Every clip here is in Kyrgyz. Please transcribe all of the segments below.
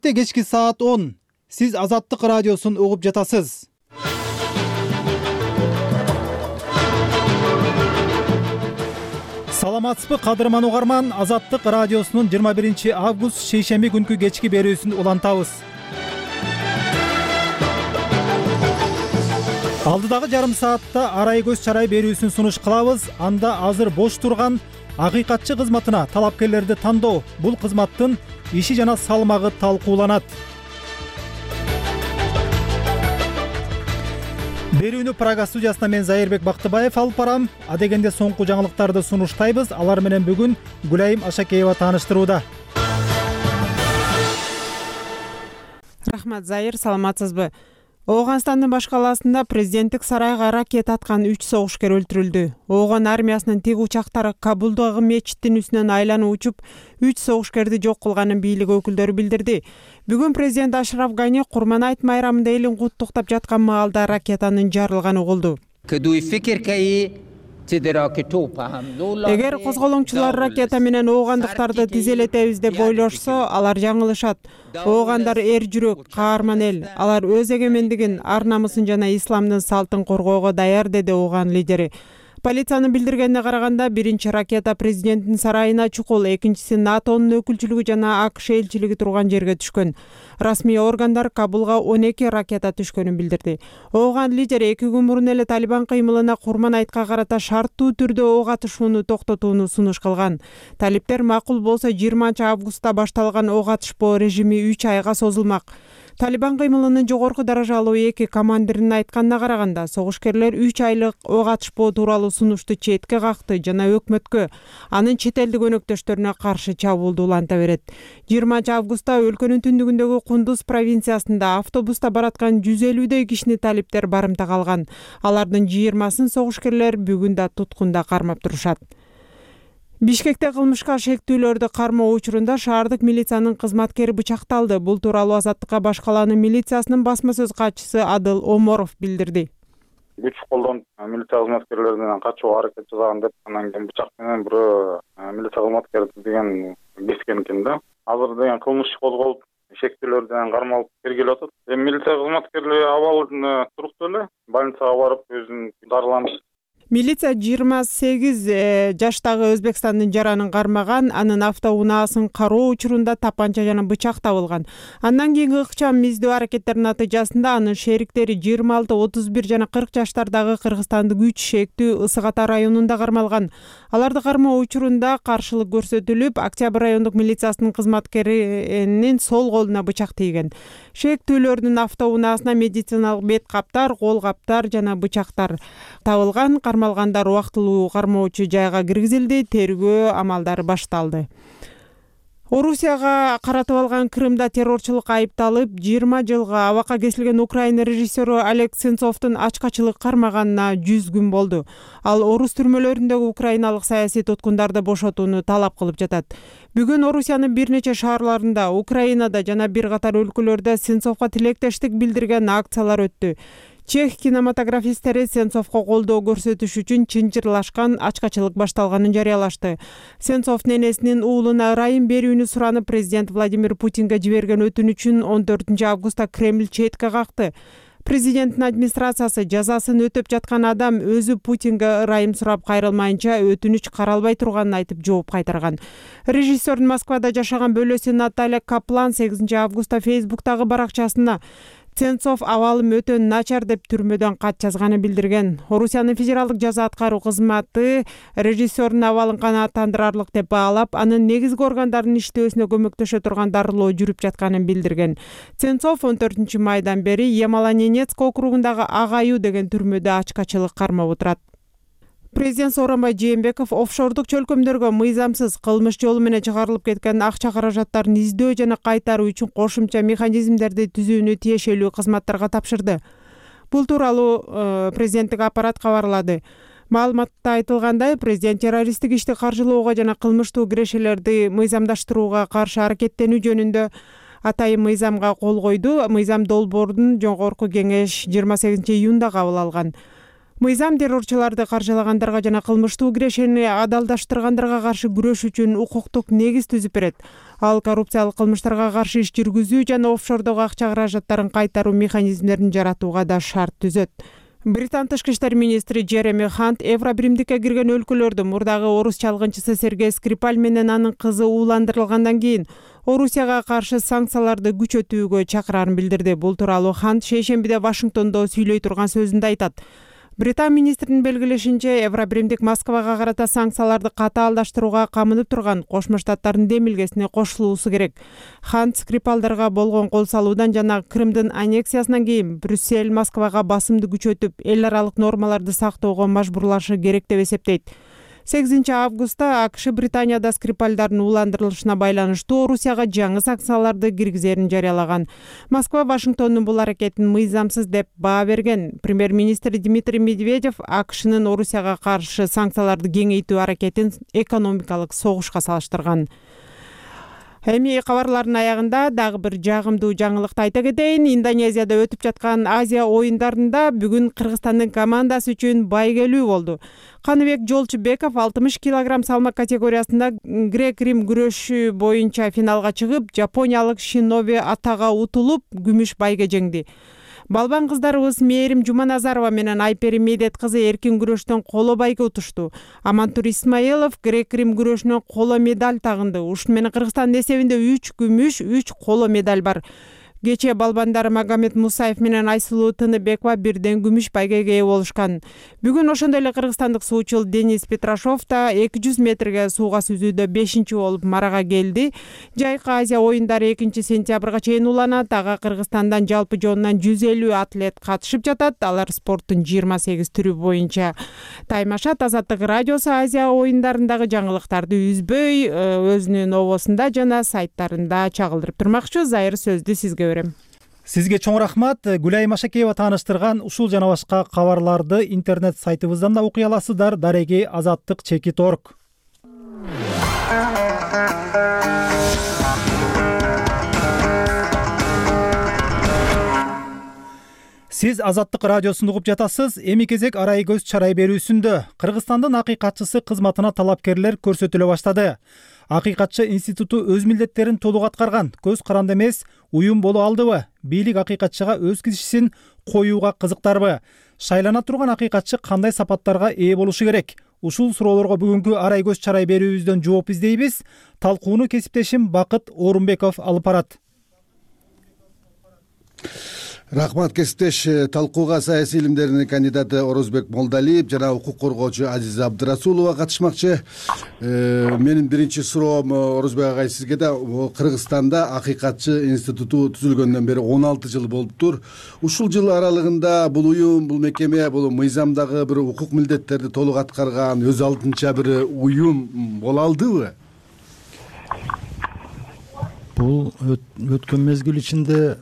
Кечки саат 10. Сиз Азаттык радиосун угуп жатасыз. Саламатсызбы кадырман угарман, Азаттык радиосунун 21 август шейшемби күнкү кечки берүүсүн улантабыз. Алдыдагы жарым саатта арай көз чарай берүүсүн сунуш кылабыз. Анда азыр бош турган акыйкатчы кызматына талапкерлерди тандоо, бул кызматтын иши жана салмагы талкууланат. Берүүнү Прага студиясына мен Зайырбек Бактыбаев алып барам. Адегенде соңку жаңылыктарды сунуштайбыз. Алар менен бүгүн Гүлайым Ашакеева тааныштырууда. Рахмат Зайыр, саламатсызбы? Ооганстандын баш калаасында президенттик сарайга ракета аткан 3 согушкер өлтүрүлдү. Ооган армиясынын тиг учактары Кабулдагы мечиттин үстүнөн айланып учуп, 3 согушкерди жок кылганын бийлик өкүлдөрү билдирди. Бүгүн президент Ашраф Гани Курман айт майрамында элин куттуктап жаткан маалда ракетанын жарылганы угулду. Эгер козголоңчулар ракета менен оогандыктарды тизелетебиз деп ойлошсо, алар жаңылышат. Оогандар эр жүрөк, каарман эл. Алар өз эгемендигин, ар намысын жана исламдын салтын коргоого даяр, деди ооган лидери. Полициянын билдиргенине караганда, биринчи ракета президенттин сарайына чукул, экинчиси НАТОнун өкүлчүлүгү жана АКШ элчилиги турган жерге түшкөн. Расмий органдар Кабулга 12 ракета түшкөнүн билдирди. Ооган лидер 2 күн мурун эле Талибан кыймылына Курман айтка карата шарттуу түрдө ок атышууну токтотууну сунуш кылган. Талиптер макул болсо 20 августта башталган ок атышпоо режими 3 айга созулмак. Талибан кыймылынын жогорку даражалуу 2 командиринин айтканына караганда, согушкерлер 3 айлык ок атышпоо тууралуу сунушту четке какты жана өкмөткө, анын чет элдик өнөктөштөрүнө каршы чабуулду уланта берет. 20 августта өлкөнүн түндүгүндөгү Кундуз провинциясында автобуста бараткан 150 кишини талиптер барымтага алган. Алардын 20-сын согушкерлер бүгүн да туткунда кармап турушат. Бишкекте кылмышка шектүүлөрдү кармоо учурунда шаардык милициянын кызматкери бычакталды. Бул тууралуу Азаттыкка баш калаанын милициясынын басма сөз катчысы Адыл Оморов билдирди. Күч колдонуп милиция кызматкерлеринен качууга аракет жасаган деп, анан кийин бычак менен бирөө милиция кызматкери деген кескен экен да. Азыр деген кылмыш козголуп, шектүүлөрдөн кармалып тергелип атат. Милиция кызматкерлери абалы туруктуу эле, больницага барып өзүн дарыланды. Милиция 28 жаштагы Өзбекстандын жаранын кармаган, анын автоунаасын кароо учурунда тапанча жана бычак табылган. Андан кийинки ыкчам издөө аракеттердин натыйжасында анын шериктери 26, 31 жана 40 жаштардагы Кыргызстандык 3 шектүү Ысык Ата районунда кармалган. Аларды кармоо учурунда каршылык көрсөтүлүп, Октябрь райондук милициясынын кызматкеринин сол колуна бычак тийген. Шектүүлөрдүн автоунаасына медициналык бет каптар, кол каптар жана бычактар табылган. Кармалгандар убактылуу кармоочу жайга киргизилди, тергөө амалдары башталды. Орусияга каратып алган Крымда террорчулукка айыпталып, 20 жылга абакка кесилген Украина режиссеру Олег Сенцовдун ачкачылык кармаганына 100 күн болду. Ал орус түрмөлөрүндөгү украиналык саясий туткундарды бошотууну талап кылып жатат. Бүгүн Орусиянын бир нече шаарларында, Украинада жана бир катар өлкөлөрдө Сенцовго тилектештик билдирген акциялар өттү. Чех кинематографисттери Сенцовго колдоо көрсөтүш үчүн чынжырлашкан ачкачылык башталганын жарыялашты. Сенцов ненесинин уулуна ырайым берүүнү суранып, президент Владимир Путинге жиберген өтүнүчүн 14 августта Кремль четке какты. Президенттин администрациясы жазасын өтөп жаткан адам өзү Путинге ырайым сурап кайрылмайынча өтүнүч каралбай турганын айтып жооп кайтарган. Режиссердин Москвада жашаган бөлөсү Наталья Каплан 8 августта Фейсбуктагы баракчасына Сенцов абалым өтө начар деп түрмөдөн кат жазганы билдирген. Орусиянын федералдык жаза аткаруу кызматы режиссердин абалын канааттандырарлык деп баалап, анын негизги органдардын иштөөсүнө көмөктөшө турган дарылоо жүрүп жатканын билдирген. Сенцов 14 майдан бери Ямало-Ненецк округундагы Ак-Аю деген түрмөдө ачкачылык кармап отурат. Президент Сооронбай Жээнбеков офшордук чөлкөмдөргө мыйзамсыз кылмыш жолу менен чыгарылып кеткен акча каражаттарын издөө жана кайтаруу үчүн кошумча механизмдерди түзүүнү тиешелүү кызматтарга тапшырды. Бул тууралуу президенттик аппарат кабарлады. Маалыматта айтылгандай, президент террористтик ишти каржылоого жана кылмыштуу кирешелерди мыйзамдаштырууга каршы аракеттенүү жөнүндө атайын мыйзамга кол койду. Мыйзам долбоордун жогорку кеңеш 28 июнда кабыл алган. Мыйзам террорчуларды каржылагандарга жана кылмыштуу кирешени адалдаштыргандарга каршы күрөш үчүн укуктук негиз түзүп берет. Ал коррупциялык кылмыштарга каршы иш жүргүзүү жана офшордогу акча каражаттарын кайтаруу механизмдерин жаратууга да шарт түзөт. Британ тышкы иштер министри Джереми Хант Евробиримдикке кирген өлкөлөрдү мурдагы орус чалгынчысы Сергей Скрипаль менен анын кызы ууландырылгандан кийин Орусияга каршы санкцияларды күчөтүүгө чакырарын билдирди. Бул тууралуу Хант шейшембиде Вашингтондо сүйлөй турган сөзүндө айтат. Британ министринин белгилешинче, Евробиримдик Москвага карата санкцияларды катаалдаштырууга камынып турган Кошмо Штаттардын демилгесине кошулуусу керек. Хант Скрипалдарга болгон кол салуудан жана Крымдын аннексиясынан кийин Брюссель Москвага басымды күчөтүп, эл аралык нормаларды сактоого мажбурлашы керек деп эсептейт. 8 августта АКШ Британияда Скрипальдардын ууландырылышына байланыштуу Орусияга жаңы санкцияларды киргизерин жарыялаган. Москва Вашингтондун бул аракетин мыйзамсыз деп баа берген. Премьер-министр Дмитрий Медведев АКШнын Орусияга каршы санкцияларды кеңейтүү аракетин экономикалык согушка салыштырган. Эми кабарлардын аягында дагы бир жагымдуу жаңылыкты айта кетейин. Индонезияда өтүп жаткан Азия оюндарында бүгүн Кыргызстандын командасы үчүн байгелүү болду. Каныбек Жолчубеков 60 кг салмак категориясында грек-рим күрөшү боюнча финалга чыгып, жапониялык Шиноби Атага утулуп, күмүш байге жеңди. Балбан кыздарыбыз Мээрим Жуманазарова менен Айпери Медет кызы эркин күрөштөн коло байге утушту. Амантур Исмаилов грек-рим күрөшүнөн коло медаль тагынды. Ушун менен Кыргызстандын эсебинде 3 күмүш, 3 коло медаль бар. Кечээ балбандар Магомед Мусаев менен Айсулуу Тыныбекова бирден күмүш байгеге ээ болушкан. Бүгүн ошондой эле кыргызстандык суучул Денис Петрашов да 200 метрге сууга сүзүүдө 5-чи болуп марага келди. Жайкы Азия оюндары 2-сентябрга чейин уланат. Ага Кыргызстандан жалпы жонунан 150 атлет катышып жатат. Алар спорттун 28 түрү боюнча таймашат. Азаттык радиосу Азия оюндарындагы жаңылыктарды үзбөй өзүнүн обосунда жана сайттарында чагылдырып турмакчы. Зайыр сөздү сизге. Сизге чоң рахмат. Гүлай Машакеева тааныштырган ушул жана башка кабарларды интернет сайтыбыздан да окуй аласыздар. Дареги azattik.org. Сиз Азаттык радиосун угуп жатасыз. Эми кезек арай көз чарай берүүсүндө. Кыргызстандын акыйкатчысы кызматына талапкерлер көрсөтүлө баштады. Акыйкатчы институту өз милдеттерин толук аткарган. Көз каранды эмес уюм боло алдыбы? Бийлик акыйкатчыга өз кишисин коюуга кызыктарбы? Шайлана турган акыйкатчы кандай сапаттарга ээ болушу керек? Ушул суроолорго бүгүнкү арай көз чарай берүүбүздөн жооп издейбиз. Талкууну кесиптешим Бакыт Орунбеков алып барат. Рахмат кесиптеш. Талкууга саясий илимдеринин кандидаты Орозбек Молдалиев жана укук коргоочу Азиза Абдырасулова катышмакчы. Менин биринчи суроом Орозбек агай сизге да. Кыргызстанда акыйкатчы институту түзүлгөндөн бери 16 жыл болуптур. Ушул жыл аралыгында бул уюм, бул мекеме, бул мыйзамдагы бир укук милдеттерди толук аткарган өз алдынча бир уюм боло алдыбы? Бул өткөн мезгил ичинде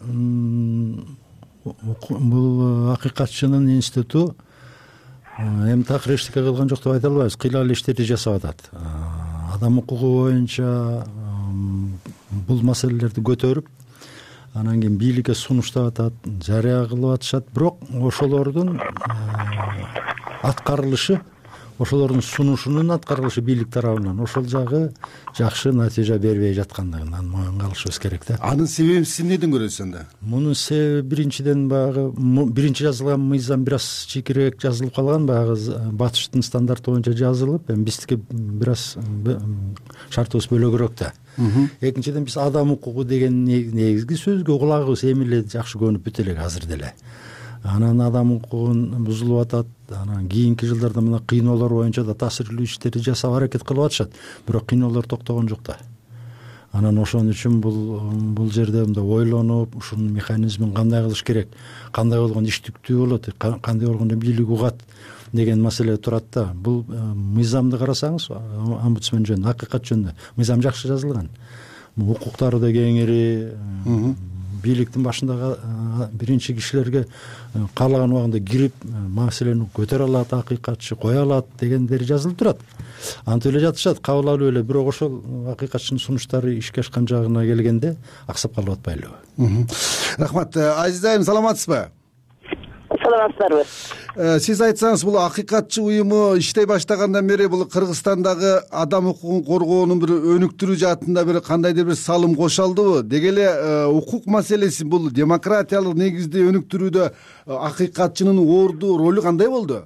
бул акыйкатчынын институту эми такыр эчтеке кылган жок деп айта албайбыз. Кыйлал иштерди жасап атат. Адам укугу боюнча бул маселелерди көтөрүп, анан кийин бийликке сунуштап атат, жарыя кылып атышат. Бирок ошолордун аткарылышы, ошолордун сунушунун аткарылышы бийлик тарабынан ошол жагы жакшы натыйжа бербей жаткандыгынан моюнга алышыбыз керек да. Анын себебин сиз эмнеден көрөсүз анда? Мунун себеби биринчиден баягы биринчи жазылган мыйзам бир аз чийкирээк жазылып калган, баягы батыштын стандарты боюнча жазылып, эми биздики бир аз шартыбыз бөлөгүрөөк да. Экинчиден биз адам укугу деген негизги сөзгө кулагыбыз эми эле жакшы көнүп бүт элек азыр деле. Анан адам укугун бузулуп атат. Анан кийинки жылдарда мына кыйноолор боюнча да таасирлүү иштерди жасап аракет кылып атышат. Бирок кыйноолор токтогон жок да. Анан ошон үчүн бул жерде мындай ойлонуп, ушунун механизмин кандай кылыш керек, кандай болгондо иштиктүү болот, кандай болгондо бийлик угат деген маселе турат да. Бул мыйзамды карасаңыз, омбудсмен жөнүндө, акыйкат жөнүндө мыйзам жакшы жазылган. Укуктары да кеңири, бийликтин башындагы биринчи кишилерге каалаган убагында кирип маселени көтөрө алат, акыйкатчы кое алат дегендери жазылып турат. Антип эле жатышат, кабыл алып эле, бирок ошол акыйкатчынын сунуштары ишке ашкан жагына келгенде аксап калып атпайлыбы? Рахмат. Азизайым, саламатсызбы? саламатсыздарбы? Сиз айтсаңыз, бул акыйкатчы уюму иштей баштагандан бери бул Кыргызстандагы адам укугун коргоонун бир өнүктүрүү жаатында бир кандайдыр бир салым кошо алдыбы? Деги эле укук маселеси, бул демократиялык негизди өнүктүрүүдө акыйкатчынын орду ролу кандай болду?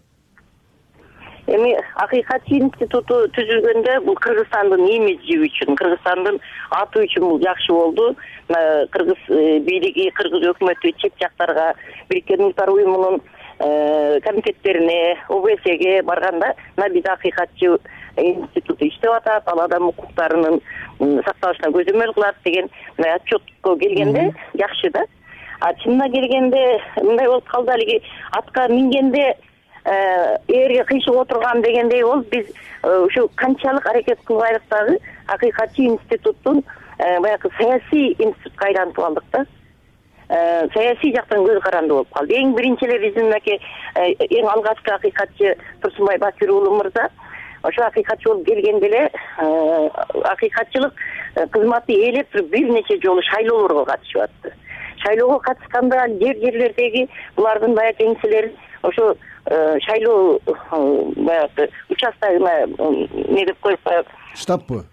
Эми акыйкатчы институту түзүлгөндө бул Кыргызстандын имиджи үчүн, Кыргызстандын аты үчүн бул жакшы болду. Кыргыз бийлиги, Кыргыз өкмөтү чет жактарга Бириккен Улуттар уюмунун комитеттерине, ОБСЕге барганда биз акыйкатчы институту иштеп атат, ал адам укуктарынын сакталышына көзөмөл кылат деген отчетко келгенде жакшы да. Чынына келгенде мындай болуп калды, алиги атка мингенде ээрге кыйшык отурган дегендей болуп, биз ушу канчалык аракет кылбайлык дагы акыйкатчы институттун баягы саясий институтка айлантып алдык да. Саясий жактан көз каранды болуп калды. Эң биринчи эле биздин мынакей эң алгачкы акыйкатчы Турсунбай Бакир уулу мырза ошо акыйкатчы болуп келгенде эле акыйкатчылык кызматы ээлеп туруп бир нече жолу шайлоолорго катышып атты. Шайлоого катышканда жерлердеги булардын баягы кеңселерин ошо шайлоо баягы участогуна не деп коюп штабпы?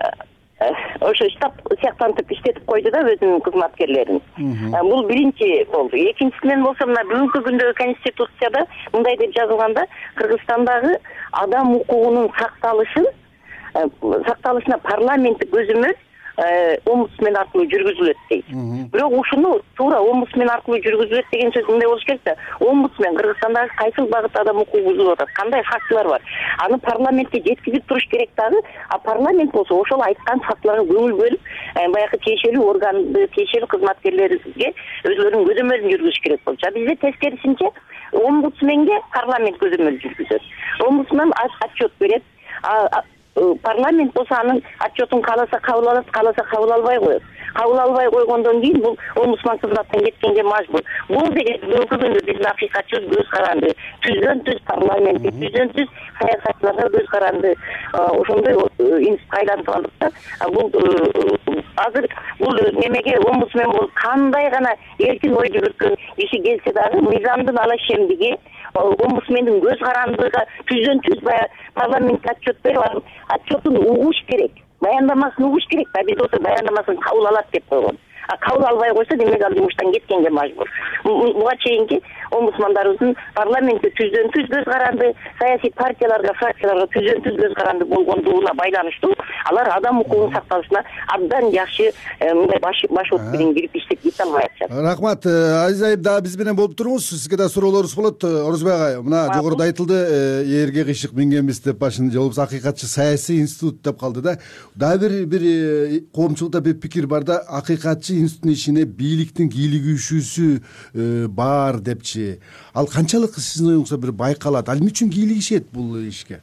Ошо штаб сыяктантып иштетип койду да өзүнүн кызматкерлерин. Бул биринчи болду. Экинчисинен болсо мына бүгүнкү күндөгү конституцияда мындай деп жазылганда, Кыргызстандагы адам укугунун сакталышына парламенттик көзөмөл омбудсмен аркылуу жүргүзүлөт дейт. Бирок ушуну туура омбудсмен аркылуу жүргүзүлөт деген сөз мындай болуш керек да. Омбудсмен Кыргызстандагы кайсыл багытта адам укугу бузулуп атат, кандай фактылар бар? Аны парламентте жеткизип туруш керек дагы. А парламент болсо ошол айткан фактыларга көңүл бөлүп, баягы тиешелүү органды, тиешелүү кызматкерлерге өзлөрүнүн көзөмөлүн жүргүзүш керек болчу. Бизде тескерисинче омбудсменге парламент көзөмөл жүргүзөт. Омбудсмен отчет берет. Парламент болсо анын отчетун кааласа кабыл алат, кааласа кабыл албай коет. Кабыл албай койгондон кийин бул омбудсман кызматтан кеткенге мажбур. Бул деген бүгүнкү күндө биздин акыйкатчылык көз каранды, түздөн-түз парламентти, түздөн-түз саясатчыларга көз каранды ошондой институтка айлантып алдык да. Бул азыр бул немеге омбудсмен болуп кандай гана эркин ой жүгүрткөн киши келсе дагы мыйзамдын алашемдиги, омбудсмендин көз карандыгы түздөн-түз баягы парламентке отчет берип, отчетун угуш керек. Баяндамасын угуш керек да, биз болсо баяндамасын кабыл алат деп койгон. Кабыл албай койсо демек ал жумуштан кеткенге мажбур. Буга чейинки омбудсмандарыбыздын парламентте түздөн-түз көз каранды, саясий партияларга, фракцияларга түздөн-түз көз каранды болгондугуна байланыштуу алар адам укугунун сакталышына абдан жакшы мындай баш от менен кирип иштеп кете албай атышат. Рахмат. Азиз айым, дагы биз менен болуп туруңуз. Сизге да суроолорубуз болот. Орозбек агай, мына жогоруда айтылды, ээрге кыйшык мингенбиз деп башын жолубуз акыйкатчы саясий институт деп калды да. Дагы бир коомчулукта бир пикир бар да, акыйкатчы институттун ишине бийликтин кийлигишүүсү бар депчи. Ал канчалык сиздин оюңузда бир байкалат? Ал эмне үчүн кийлигишет бул ишке?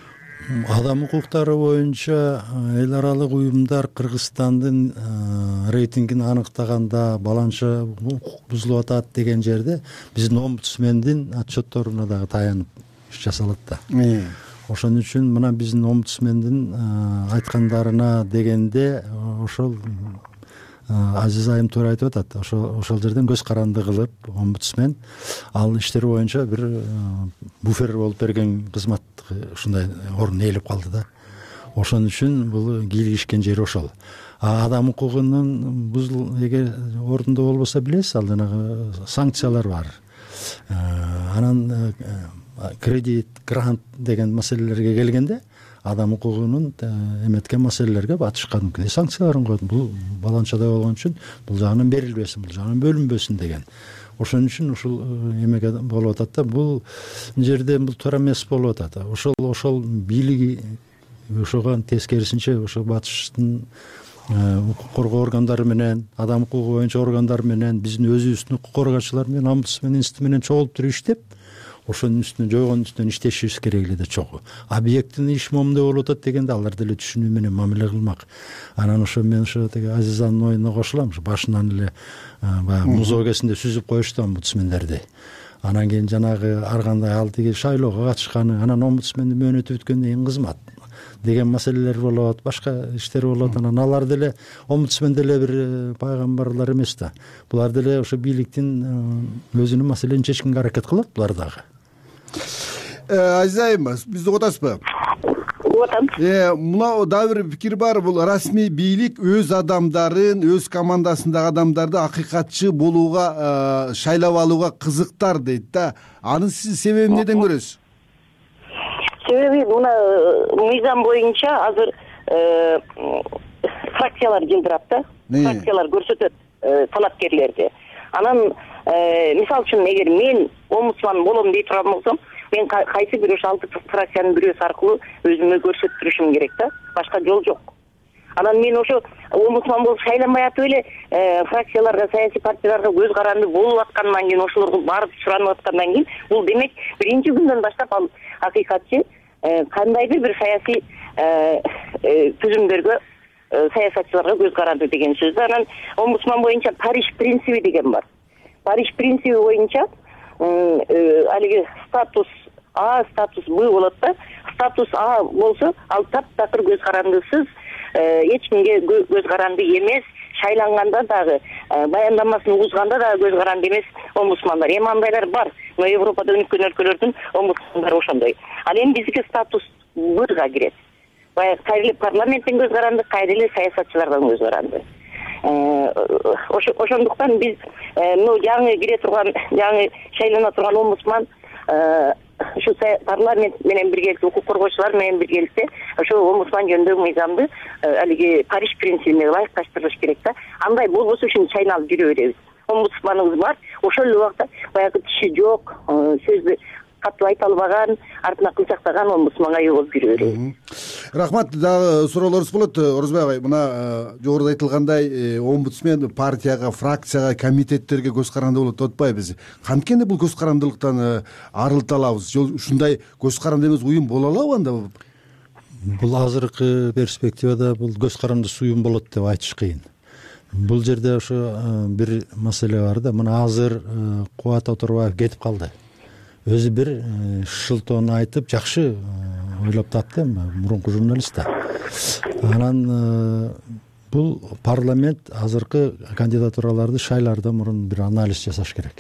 Адам укуктары боюнча эл аралык уюмдар Кыргызстандын рейтингин аныктаганда баланча укук бузулуп атат деген жерде биздин омбудсмендин отчетторуна дагы таянып иш жасалат да. Ошон үчүн мына биздин омбудсмендин айткандарына дегенде ошол Азиз айым туура айтып атат. Ошол жерден көз каранды кылып омбудсмен ал иштер боюнча бир буфер болуп берген кызмат ушундай орун ээлеп калды да. Ошон үчүн бул кийлигишкен жери ошол. Адам укугунун эгер ордунда болбосо билесиз, ал жанагы санкциялар бар. Анан кредит, грант деген маселелерге келгенде адам укугунун эметкен маселелерге батышкан санкцияларын койду. Бул баланчада болгон үчүн бул жагынан берилбесин, бул жагынан бөлүнбөсүн деген. Ошон үчүн ушул эмеге болуп атат да. Бул жерде бул туура эмес болуп атат. Ошол бийлиги ошого тескерисинче ошо батыштын укук коргоо органдары менен, адам укугу боюнча органдар менен, биздин өзүбүздүн укук коргоочулар менен, омбудсмен институту менен чогулуп туруп иштеп, ошонун үстүнө жойгон үстүнөн иштешибиз керек эле да чогуу. Объекттин иш момундай болуп атат дегенде алар деле түшүнүү менен мамиле кылмак. Анан ошо мен ошо теги Азизанын оюна кошулам. Башынан эле баягы музоогесинде сүзүп коюшту омбудсмендерди. Анан кийин жанагы ар кандай ал тиги шайлоого катышканы, анан омбудсмендин мөөнөтү бүткөндөн кийин кызмат деген маселелер болот, башка иштер болот. Анан алар деле омбудсмен деле бир пайгамбарлар эмес да. Булар деле ошо бийликтин өзүнүн маселени чечкенге аракет кылат булар дагы. Азиза айым, бизди угуп атасызбы? Угуп атам. Мына дагы бир пикир бар, бул расмий бийлик өз адамдарын, өз командасындагы адамдарды акыйкатчы болууга, шайлап алууга кызыктар дейт да. Анын сиз себебин неден көрөсүз? Себеби мына мыйзам боюнча азыр фракциялар жылдырат да. Фракциялар көрсөтөт талапкерлерди. Анан мисалы үчүн эгер мен омбудсман болом дей турган болсом, мен кайсы бир ошо 6 фракциянын бирөөсү аркылуу өзүмө көрсөттүрүшүм керек да. Башка жол жок. Анан мен ошо омбудсман болуп шайланбай атып эле фракцияларга, саясий партияларга көз каранды болуп аткандан кийин, ошолорду барып суранып аткандан кийин, бул демек биринчи күндөн баштап ал акыйкатчы кандайдыр бир саясий түзүмдөргө, саясатчыларга көз каранды деген сөз. Анан омбудсман боюнча Париж принциби деген бар. Париж принциби боюнча алиги статус А, статус Б болот да. Статус А болсо, ал таптакыр көз карандысыз, эч кимге көз каранды эмес, шайланганда дагы, баяндамасын угузганда дагы көз каранды эмес омбудсмандар. Эми андайлар бар. Но Европада өнүккөн өлкөлөрдүн омбудсмандары ошондой. Ал эми биздики статус Б-га кирет. Баягы кайрылы парламенттен көз каранды, кайрылы саясатчылардан көз каранды. Ошондуктан биз жаңы кире турган, жаңы шайлана турган омбудсман ушу парламент менен биргеликте, укук коргоочулар менен биргеликте ошо омбудсман жөнүндөгү мыйзамды алиги Париж принцибине ылайыкташтырыш керек да. Андай болбосо үчүн чайналып жүрө беребиз. Омбудсманыбыз бар, ошол эле убакта баягы тиши жок, сөздү катуу айта албаган, артына кылчактаган омбудсманга үй болуп жүрө беребиз. Рахмат. Дагы суроолорубуз болот. Орозбек агай, мына жогоруда айтылгандай, омбудсмен партияга, фракцияга, комитеттерге көз каранды болот деп атпайбыз. Канткени бул көз карандылыктан арылта алабыз? Ушундай көз каранды эмес уюм боло алабы анда? Бул азыркы перспективада бул көз карандысыз уюм болот деп айтыш кыйын. Бул жерде ошо бир маселе бар да. Мына азыр Кубат Оторбаев кетип калды. Өзү бир шылтоону айтып, жакшы ойлоп тапты, мурунку журналист да. Анан бул парламент азыркы кандидатураларды шайлардан мурун бир анализ жасаш керек.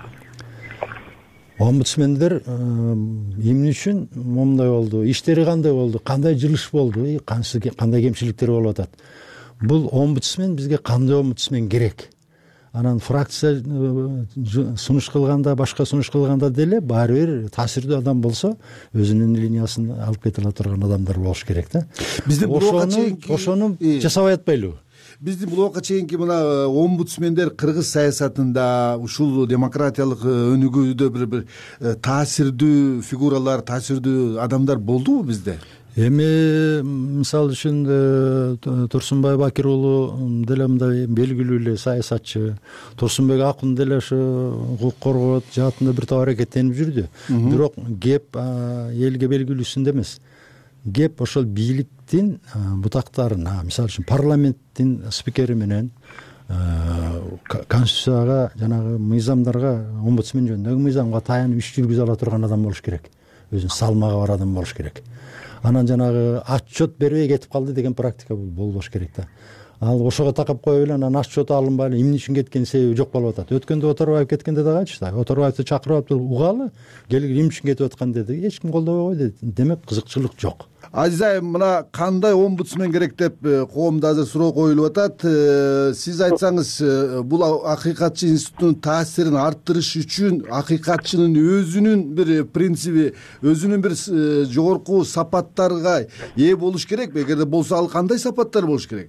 Омбудсмендер эмне үчүн момундай болду, иштери кандай болду, кандай жылыш болду, кандай кемчиликтер болуп атат. Бул омбудсмен бизге кандай омбудсмен керек? Анан фракция сунуш кылганда, башка сунуш кылганда деле баары бир таасирдүү адам болсо, өзүнүн линиясын алып кете ала турган адамдар болуш керек да. Бизде ошону жасабай атпайлыбы? Биздин бул убакка чейинки мына омбудсмендер кыргыз саясатында, ушул демократиялык өнүгүүдө бир таасирдүү фигуралар, таасирдүү адамдар болдубу бизде? Эми мисалы үчүн Турсунбай Бакир уулу деле мындай белгилүү эле саясатчы, Турсунбек Акун деле ошо укук коргоот жаатында бир топ аракеттенип жүрдү. Бирок кеп элге белгилүүсүндө эмес. Кеп ошол бийликтин бутактарына, мисалы үчүн парламенттин спикери менен конституцияга, жанагы мыйзамдарга, омбудсмен жөнүндөгү мыйзамга таянып иш жүргүзө ала турган адам болуш керек. Өзүнүн салмагы бар адам болуш керек. Анан жанагы отчет бербей кетип калды деген практика болбош керек да. Ал ошого такап коюп эле анан отчет алынбай эле эмне үчүн кеткен себеби жок болуп атат. Өткөндө Оторбаев кеткенде дагы айтышты. Оторбаевди чакырып алып угалы, келип эмне үчүн кетип аткан деди. Эч ким колдобой койду. Демек кызыкчылык жок. Азиза айым, мына кандай омбудсмен керек деп коомдо азыр суроо коюлуп атат. Сиз айтсаңыз, бул акыйкатчы институттун таасирин арттырыш үчүн акыйкатчынын өзүнүн бир принциби, өзүнүн бир жогорку сапаттарга ээ болуш керек. Эгерде болсо, ал кандай сапаттар болуш керек?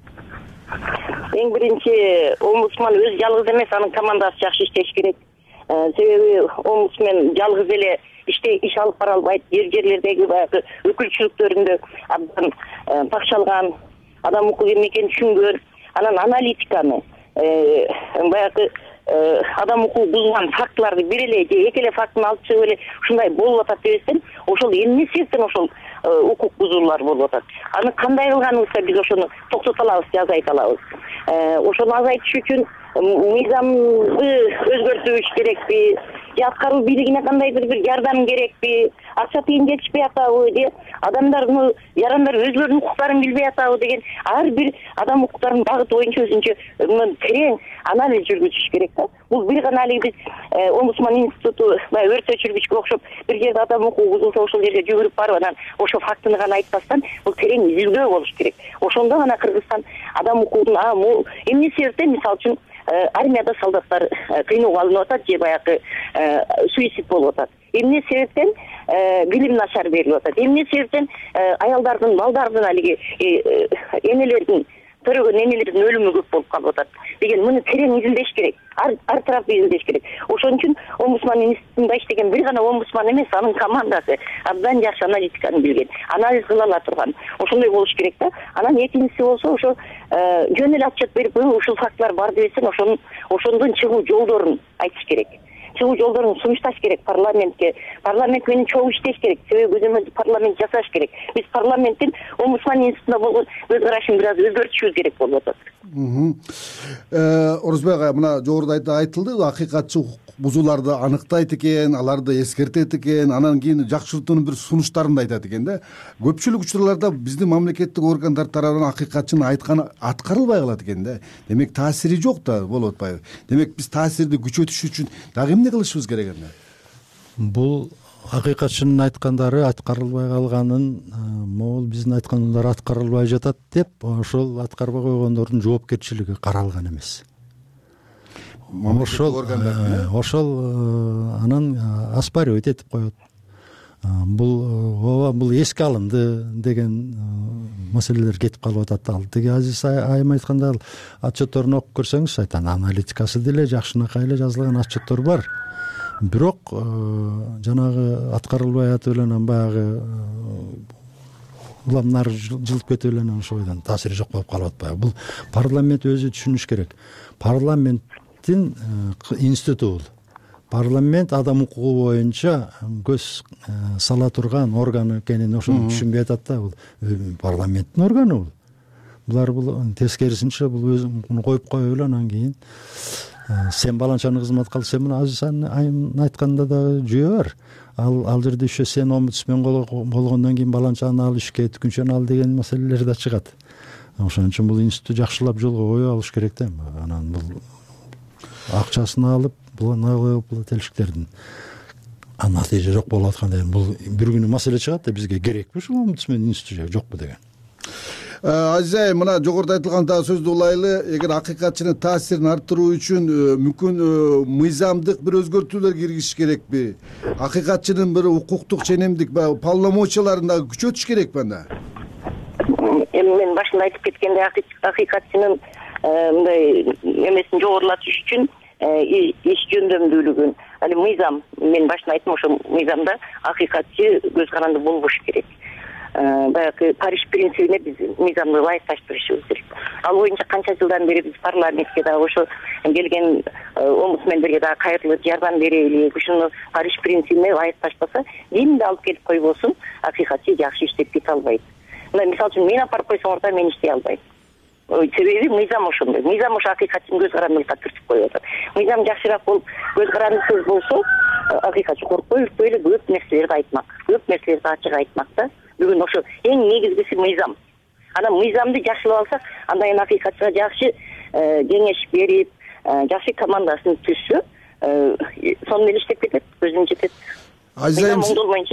Эң биринчи, омбудсман өзү жалгыз эмес, анын командасы жакшы иштеш керек. Себеби омбудсмен жалгыз эле иш алып бара албайт. Жерлердеги баягы өкүлчүлүктөрүндө абдан такшалган, адам укук эмне экенин түшүнгөн, анан аналитиканы, баягы адам укугун бузган фактыларды бир эле же эки эле фактыны алып чыгып эле ушундай болуп атат дебестен, ошол эмне себептен ошол укук бузуулар болуп атат. Аны кандай кылганыбызда биз ошону токтото алабыз, азайта алабыз. Ошону азайтыш үчүн мыйзамды өзгөртүш керекпи, же аткаруу бийлигине кандайдыр бир жардам керекпи, акча тыйын жетишпей атабы, же адамдар ярандар өзлөрүнүн укуктарын билбей атабы деген ар бир адам укуктарынын багыты боюнча өзүнчө терең анализ жүргүзүш керек да. Бул бир гана алиги биз омбудсман институту баягы өрт өчүргүчкө окшоп бир жерде адам укугу бузулса ошол жерге жүгүрүп барып анан ошол фактыны гана айтпастан бул терең изилдөө болуш керек. Ошондо гана Кыргызстан адам укугун эмне себептен мисалы үчүн армияда солдаттар кыйноого алынып атат же баягы суицид болуп атат. Эмне себептен билим начар берилип атат. Эмне себептен аялдардын, балдардын алиги энелердин төрөгөн энелердин өлүмү көп болуп калып атат деген муну терең изилдеш керек. Ар тараптуу изилдеш керек. Ошон үчүн омбудсман институтунда иштеген бир гана омбудсман эмес, анын командасы абдан жакшы аналитиканы билген, анализ кыла ала турган. Ошондой болуш керек да. Анан экинчиси болсо ошо жөн эле отчет берип ушул фактылар бар десең, ошондон чыгуу жолдорун айтыш керек. Чыгуу жолдорун сунушташ керек парламентке. Парламент менен чогуу иштеш керек. Себеби көзөмөлдүү парламент жасаш керек. Биз парламенттин омбудсман институтуна болгон өз карашын бир аз өзгөртүшүбүз керек болуп атат. Орозбек ага, мына жогоруда айтылды, акыйкатчы укук бузууларды аныктайт экен, аларды эскертет экен, анан кийин жакшыртуунун бир сунуштарын да айтат экен да. Көпчүлүк учурларда биздин мамлекеттик органдар тарабынан акыйкатчынын айтканы аткарылбай калат экен да. Демек таасири жок да болуп атпайбы? Демек биз таасирди күчөтүш үчүн дагы эмне кылышыбыз керек эмне? Бул акыйкатчынын айткандары аткарылбай калганын, могул биздин айткандар аткарылбай жатат деп, ошол аткарбай койгондордун жоопкерчилиги каралган эмес. Ошол анан оспаривать этип коет. Бул эске алынды деген маселелер кетип калып атат. Ал тиги Азиз айым айтканда отчетторун окуп көрсөңүз, айтан аналитикасы деле жакшынакай эле жазылган отчеттор бар. Бирок жанагы аткарылбай атып эле анан баягы уламнары жылып кетип эле анан ошол бойдон таасири жок болуп калып атпайбы? Бул парламент өзү түшүнүш керек. Парламенттин институту бул. Парламент адам укугу боюнча көз сала турган орган экенин ошону түшүнбөй атат да. Бул парламенттин органы бул. Булар тескерисинче бул өзүн коюп коюп эле анан кийин сен баланчаны кызмат кыл, сен мына Азиз айым айтканда да жүйө бар. Ал жерде еще сен омбудсмен болгондон кийин баланчаны ал ишке, түкүнчөнү ал деген маселелер да чыгат. Ошон үчүн бул институт жакшылап жолго кое алыш керек да. Анан бул акчасын алып, бул телшиктердин натыйжа жок болуп атканда бул бир күнү маселе чыгат да, бизге керекпи ушул омбудсмен институту жокпу деген. Азиз айым, мына жогоруда айтылган дагы сөздү улайлы. Эгер акыйкатчынын таасирин арттыруу үчүн мүмкүн мыйзамдык бир өзгөртүүлөр киргизиш керекпи? Акыйкатчынын бир укуктук ченемдик полномочияларын дагы күчөтүш керекпи анда? Мен башында айтып кеткендей, акыйкатчынын мындай эмесин жогорулатыш үчүн иш жөндөмдүүлүгүн, али мыйзам, мен башында айттым, ошо мыйзамда акыйкатчы көз каранды болбош керек. Баягы Париж принцибине биз мыйзамды ылайыкташтырышыбыз керек. Ал боюнча канча жылдан бери биз парламентке дагы ошо келген омбудсмендерге дагы кайрылып жардам берели, ушуну Париж принцибине ылайыкташпаса, кимди алып келип койбосун, акыйкатчы жакшы иштеп кете албайт. Мына мисалы үчүн мен апарып койсоңор да мен иштей албайм. Себеби мыйзам ошондой. Мыйзам ошо акыйкатчынын көз карандылыкка түртүп коюп атат. Мыйзам жакшыраак болуп, көз карандысыз болсо, акыйкатчы коркпой, үрпөй эле көп нерселерди айтмак. Көп нерселерди ачык айтмак да. Бүгүн ошо эң негизгиси мыйзам. Анан мыйзамды жакшылап алсак, андан кийин акыйкатчыга жакшы кеңеш берип, жакшы командасын түзсө, сонун эле иштеп кетет, көзүн жетет. Азиз айым,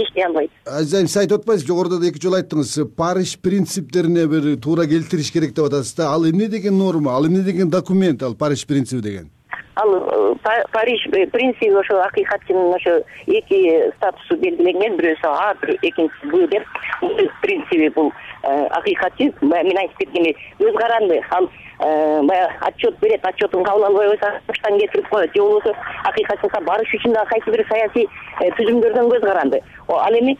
сиз айтып атпайсызбы, жогоруда да 2 жолу айттыңыз, Париж принциптерине бир туура келтириш керек деп атасыз да. Ал эмне деген норма, ал эмне деген документ, ал Париж принциби деген? Ал Париж принциби ошо акыйкатчынын ошо 2 статусу белгиленген, бирөөсү А, экинчиси Б деп. Принциби бул акыйкатчы, мен айтып кеткендей, көз каранды. Ал баягы отчет берет, отчетун кабыл албай койсо, баштан кетирип коет. Же болбосо акыйкатчылыкка барыш үчүн да кайсы бир саясий түзүмдөрдөн көз каранды. Ал эми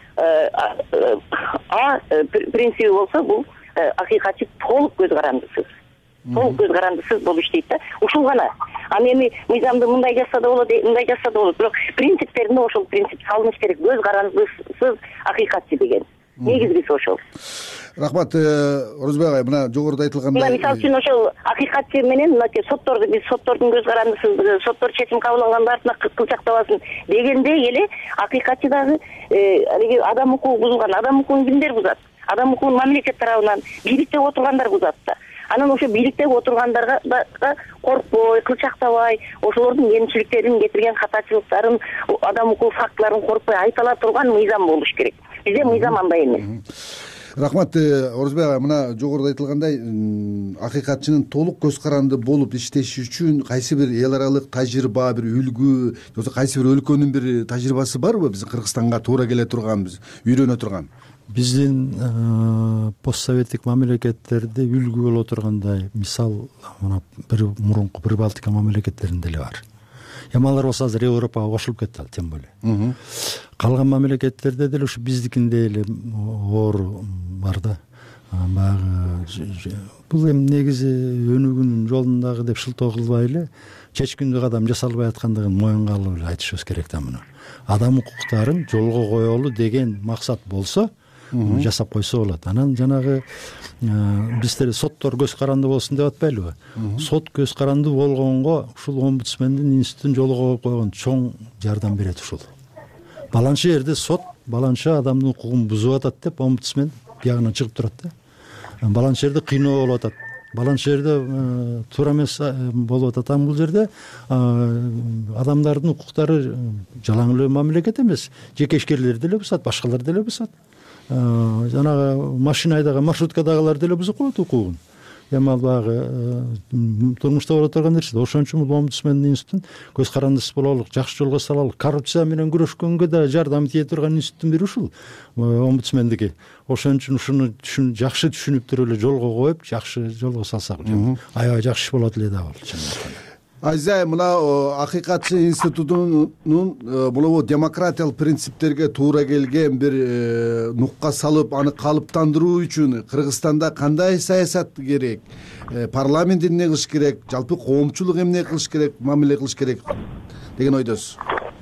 А принциби болсо, бул акыйкатчы толук көз карандысыз. Толук көз карандысыз болуп иштейт да. Ушул гана. Аны эми мыйзамды мындай жазса да болот, мындай жазса да болот. Бирок принциптеринде ошол принцип салыныш керек. Көз карандысыз акыйкатчы деген. негизгиси ошол. Рахмат, Орозбек агай, мына жогоруда айтылгандай, мына мисалы үчүн ошол акыйкатчы менен мынакей сотторду биз соттордун көз карандысыздыгы, соттор чечим кабыл алганда артына кылчактабасын дегендей эле акыйкатчы дагы алиги адам укугу бузулган, адам укугун кимдер бузат? Адам укугун мамлекет тарабынан бийликте отургандар бузат да. Анан ошо бийликте отургандарга коркпой, кылчактабай, ошолордун кемчиликтерин, кетирген катачылыктарын, адам укугу фактыларын коркпой айта ала турган мыйзам болуш керек. Бизде мыйзам андай эмес. Рахмат, Орозбек агай, мына жогоруда айтылгандай, акыйкатчынын толук көз каранды болуп иштеши үчүн кайсы бир эл аралык тажрыйба, бир үлгү, же кайсы бир өлкөнүн бир тажрыйбасы барбы биздин Кыргызстанга туура келе турган, биз үйрөнө турган? Биздин постсоветтик мамлекеттерде үлгү боло тургандай мисал мына бир мурунку Прибалтика мамлекеттеринде эле бар. Эми алар болсо азыр Европага кошулуп кетти, тем более. Калган мамлекеттерде деле ушу биздикиндей эле оору бар да. Баягы бул эми негизи өнүгүүнүн жолундагы деп шылтоо кылбай эле чечкиндүү кадам жасалбай аткандыгын моюнга алып эле айтышыбыз керек да муну. Адам укуктарын жолго коелу деген максат болсо жасап койсо болот. Анан жанагы биздер соттор көз каранды болсун деп атпайлыбы? Сот көз каранды болгонго ушул омбудсмендин институтун жолго койгон чоң жардам берет ушул. Баланча жерде сот баланча адамдын укугун бузуп атат деп омбудсмен биягынан чыгып турат да. Баланча жерде кыйноо болуп атат. Баланча жерде туура эмес болуп атат. Бул жерде адамдардын укуктары жалаң эле мамлекет эмес, жеке ишкерлер деле бузат, башкалар деле бузат. Жанагы машина айдаган, маршруткадагылар деле бузуп коет укугун. Эми ал баягы турмушта боло турган нерсе. Ошон үчүн бул омбудсмендин институтун көз карандысы бололук, жакшы жолго салалык, коррупция менен күрөшкөнгө да жардам тие турган институттун бири ушул омбудсмендики. Ошон үчүн ушуну жакшы түшүнүп туруп эле жолго коюп, жакшы жолго салсак, аябай жакшы иш болот эле да бул. Азизай, мына акыйкатчы институтунун бул демократиялык принциптерге туура келген бир нукка салып, аны калыптандыруу үчүн Кыргызстанда кандай саясат керек? Парламент эмне кылыш керек? Жалпы коомчулук эмне кылыш керек, мамиле кылыш керек деген ойдосуз?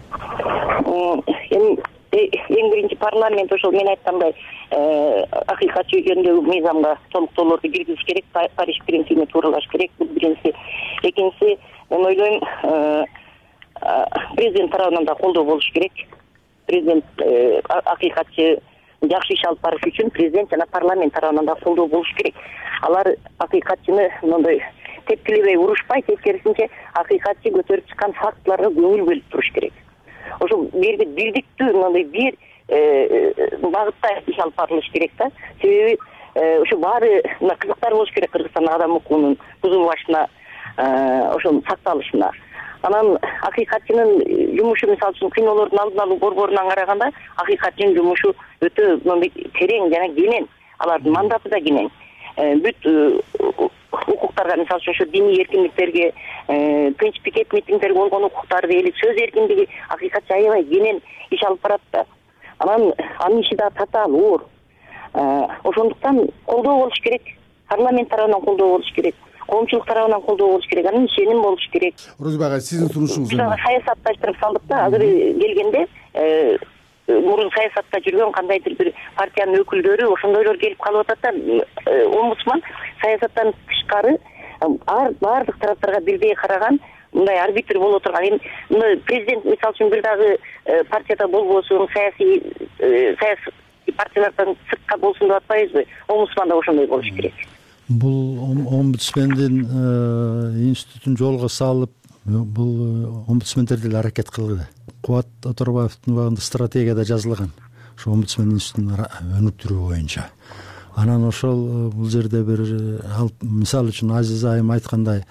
Эң биринчи парламент ошол мен айткандай акыйкатчы жөнүндөгү мыйзамга толуктоолорду киргизиш керек, Париж принцибине тууралаш керек. Бул биринчиси. Экинчиси, мен ойлойм, президент тарабынан да колдоо болуш керек. Президент акыйкатчы жакшы иш алып барыш үчүн президент жана парламент тарабынан да колдоо болуш керек. Алар акыйкатчыны мындай тепкилебей урушпай, тескерисинче акыйкатчы көтөрүп чыккан фактыларга көңүл бөлүп туруш керек. Ошо бирдиктүү мындай бир багытта иш алып барылыш керек да. Себеби ошо баары мына кызыктар болуш керек Кыргызстанда адам укугунун бузулбашына, ошонун сакталышына. Анан акыйкатчынын жумушу мисалы үчүн кыйноолордун алдын алуу борборунан караганда акыйкатчынын жумушу өтө мындай терең жана кенен, алардын мандаты да кенен. Бүт укуктарга, мисалы үчүн ошо диний эркиндиктерге, тынч пикет митингдер болгон укуктар дейли, сөз эркиндиги акыйкатчы аябай кенен иш алып барат да. Анан анын иши да татаал оор. Ошондуктан колдоо болуш керек. Парламент тарабынан колдоо болуш керек. Коомчулук тарабынан колдоо болуш керек. Анын ишеним болуш керек. Орозбек агай, сиздин сунушуңуз эмне? Саясатташтырып салдык да. Азыр келгенде мурун саясатта жүргөн кандайдыр бир партиянын өкүлдөрү ошондойлор келип калып атат да. Омбудсман саясаттан тышкары баардык тараптарга бирдей караган, мындай арбитр боло турган. Эми президент мисалы үчүн бир дагы партияда болбосун, саясий партиялардан сыртка болсун деп атпайбызбы? Омбудсман да ошондой болуш керек. Бул омбудсмендин институтун жолго салып, бул омбудсмендер деле аракет кылды. Кубат Оторбаевдин убагында стратегияда жазылган. Ошо омбудсмен институтун өнүктүрүү боюнча. Анан ошол бул жерде бир мисалы үчүн Азиз айым айткандай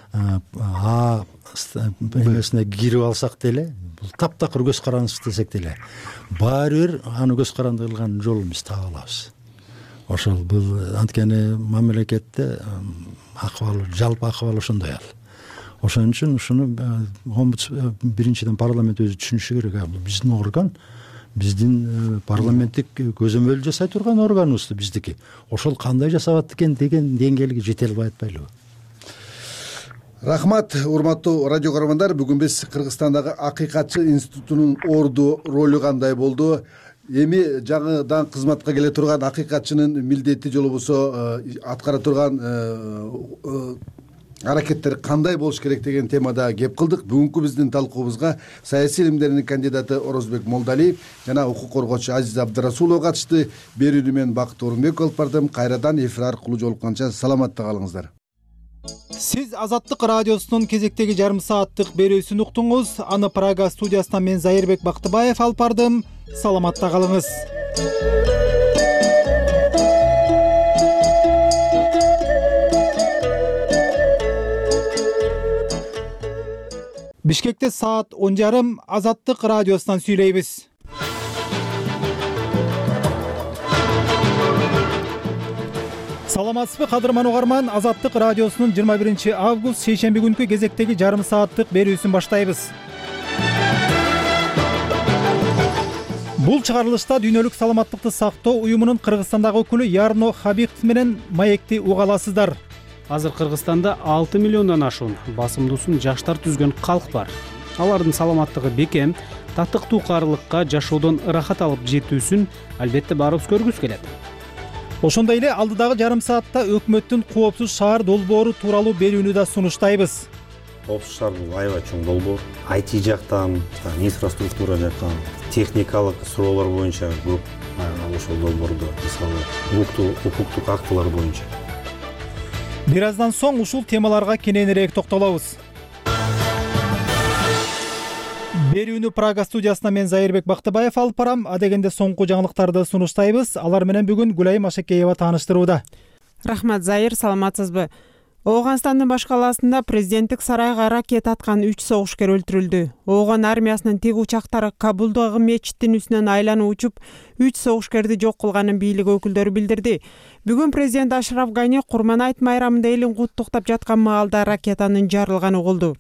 эмесине кирип алсак деле, бул таптакыр көз карандысыз десек деле, баары бир аны көз каранды кылган жолун биз таап алабыз. Ошол бул анткени мамлекетте акыбал, жалпы акыбал ошондой ал. Ошон үчүн ушуну биринчиден парламент өзү түшүнүшү керек. Бул биздин орган, биздин парламенттик көзөмөл жасай турган органыбыз биздики. Ошол кандай жасап атты экен деген деңгээлге жете албай атпайлыбы? Рахмат, урматтуу радио көрөрмандар. Бүгүн биз Кыргызстандагы акыйкатчы институтунун орду ролу кандай болду, эми жаңыдан кызматка келе турган акыйкатчынын милдети же болбосо аткара турган аракеттери кандай болуш керек деген темада кеп кылдык. Бүгүнкү биздин талкуубузга саясий илимдердин кандидаты Орозбек Молдалиев жана укук коргоочу Азиза Абдрасулова катышты. Берүүнү мен Бакыт Орунбеков алып бардым. Кайрадан эфир аркылуу жолукканча саламатта калыңыздар. Сиз Азаттык радиосунун кезектеги жарым сааттык берүүсүн уктуңуз. Аны Прага студиясынан мен Зайырбек Бактыбаев алып бардым. Саламатта калыңыз. Бишкекте саат 10:30 Азаттык радиосунан сүйлөйбүз. Саламатсызбы кадырман угарман, Азаттык радиосунун 21 август шейшемби күнкү кезектеги жарым сааттык берүүсүн баштайбыз. Бул чыгарылышта Дүйнөлүк саламаттыкты сактоо уюмунун Кыргызстандагы өкүлү Ярно Хабиков менен маекти уга аласыздар. Азыр Кыргызстанда 6 миллиондон ашуун басымдуусун жаштар түзгөн калк бар. Алардын саламаттыгы бекем, татыктуу каарылыкка жашоодон ырахат алып жетүүсүн албетте баарыбыз көргүбүз келет. Ошондой эле алдыдагы жарым саатта өкмөттүн коопсуз шаар долбоору тууралуу берүүнү да сунуштайбыз. Коопсуз шаар бул аябай чоң долбоор. IT жактан, инфраструктура жактан, техникалык суроолор боюнча көп ошол долбоордо, мисалы, укуктук актылар боюнча. Бир аздан соң ушул темаларга кененирээк токтолобуз. Берүүнү Прага студиясынан мен Зайырбек Бактыбаев алып барам. Адегенде соңку жаңылыктарды сунуштайбыз. Алар менен бүгүн Гүлайым Ашекеева тааныштырууда. Рахмат, Зайыр, саламатсызбы? Оогандын баш калаасында президенттик сарайга ракета аткан 3 согушкер өлтүрүлдү. Ооган армиясынын тик учактары Кабулдагы мечиттин үстүнөн айланып учуп, 3 согушкерди жок кылганын бийлик өкүлдөрү билдирди. Бүгүн президент Ашраф Гани Курман айт майрамында элин куттуктап жаткан маалда ракетанын жарылганы угулду.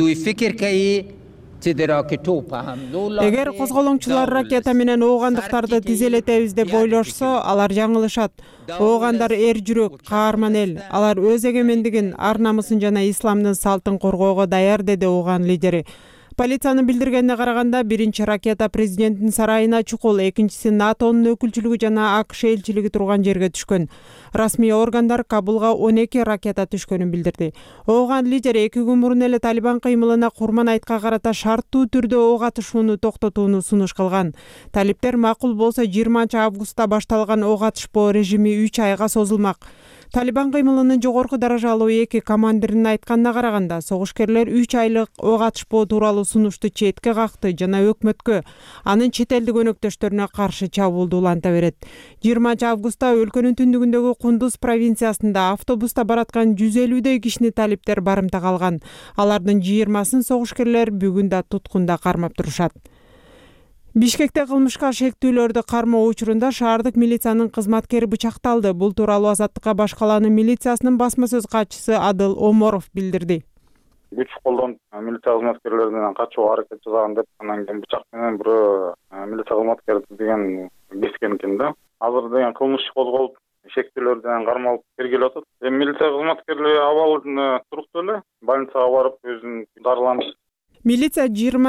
Эгер козголоңчулар ракета менен оогандыктарды тизелетебиз деп ойлошсо, алар жаңылышат. Оогандар эр жүрөк, каарман эл. Алар өз эгемендигин, ар намысын жана исламдын салтын коргоого даяр, деди ооган лидери. Полициянын билдиргенине караганда, биринчи ракета президенттин сарайына чукул, экинчиси НАТОнун өкүлчүлүгү жана АКШ элчилиги турган жерге түшкөн. Расмий органдар Кабулга 12 ракета түшкөнүн билдирди. Ооган лидер 2 күн мурун эле Талибан кыймылына Курман айтка карата шарттуу түрдө ок атышууну токтотууну сунуш кылган. Талиптер макул болсо 20 августта башталган ок атышпоо режими 3 айга созулмак. Талибан кыймылынын жогорку даражалуу 2 командиринин айтканына караганда, согушкерлер 3 айлык ок атышпоо тууралуу сунушту четке какты жана өкмөткө, анын чет элдик өнөктөштөрүнө каршы чабуулду уланта берет. 20 августта өлкөнүн түндүгүндөгү Кундуз провинциясында автобуста бараткан 150дөй кишини талиптер барымтага алган. Алардын 20-сын согушкерлер бүгүн да туткунда кармап турушат. Бишкекте кылмышка шектүүлөрдү кармоо учурунда шаардык милициянын кызматкери бычакталды. Бул тууралуу Азаттыкка баш калаанын милициясынын басма сөз катчысы Адыл Оморов билдирди. Күч колдонуп милиция кызматкерлеринен качууга аракет жасаган деп, анан кийин бычак менен бирөө милиция кызматкерди деген кескен экен да. Азыр деген кылмыш козголуп, шектүүлөрдөн кармалып тергелип атат. Милиция кызматкерлери абалы туруктуу эле, больницага барып өзүн дарыланып. Милиция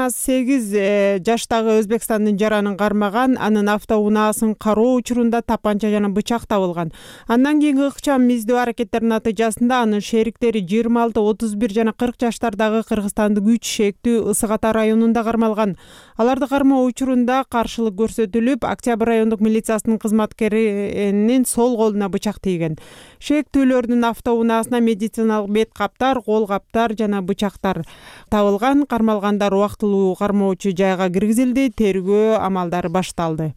28 жаштагы Өзбекстандын жаранын кармаган, анын автоунаасын кароо учурунда тапанча жана бычак табылган. Андан кийинки ыкчам издөө аракеттеринин натыйжасында анын шериктери 26, 31 жана 40 жаштардагы Кыргызстандын күч шектүү Ысык Ата районунда кармалган. Аларды кармоо учурунда каршылык көрсөтүлүп, Октябрь райондук милициясынын кызматкеринин сол колуна бычак тийген. Шектүүлөрдүн автоунаасына медициналык бет каптар, кол каптар жана бычактар табылган. Кармалгандар убактылуу кармоочу жайга киргизилди, тергөө амалдары башталды.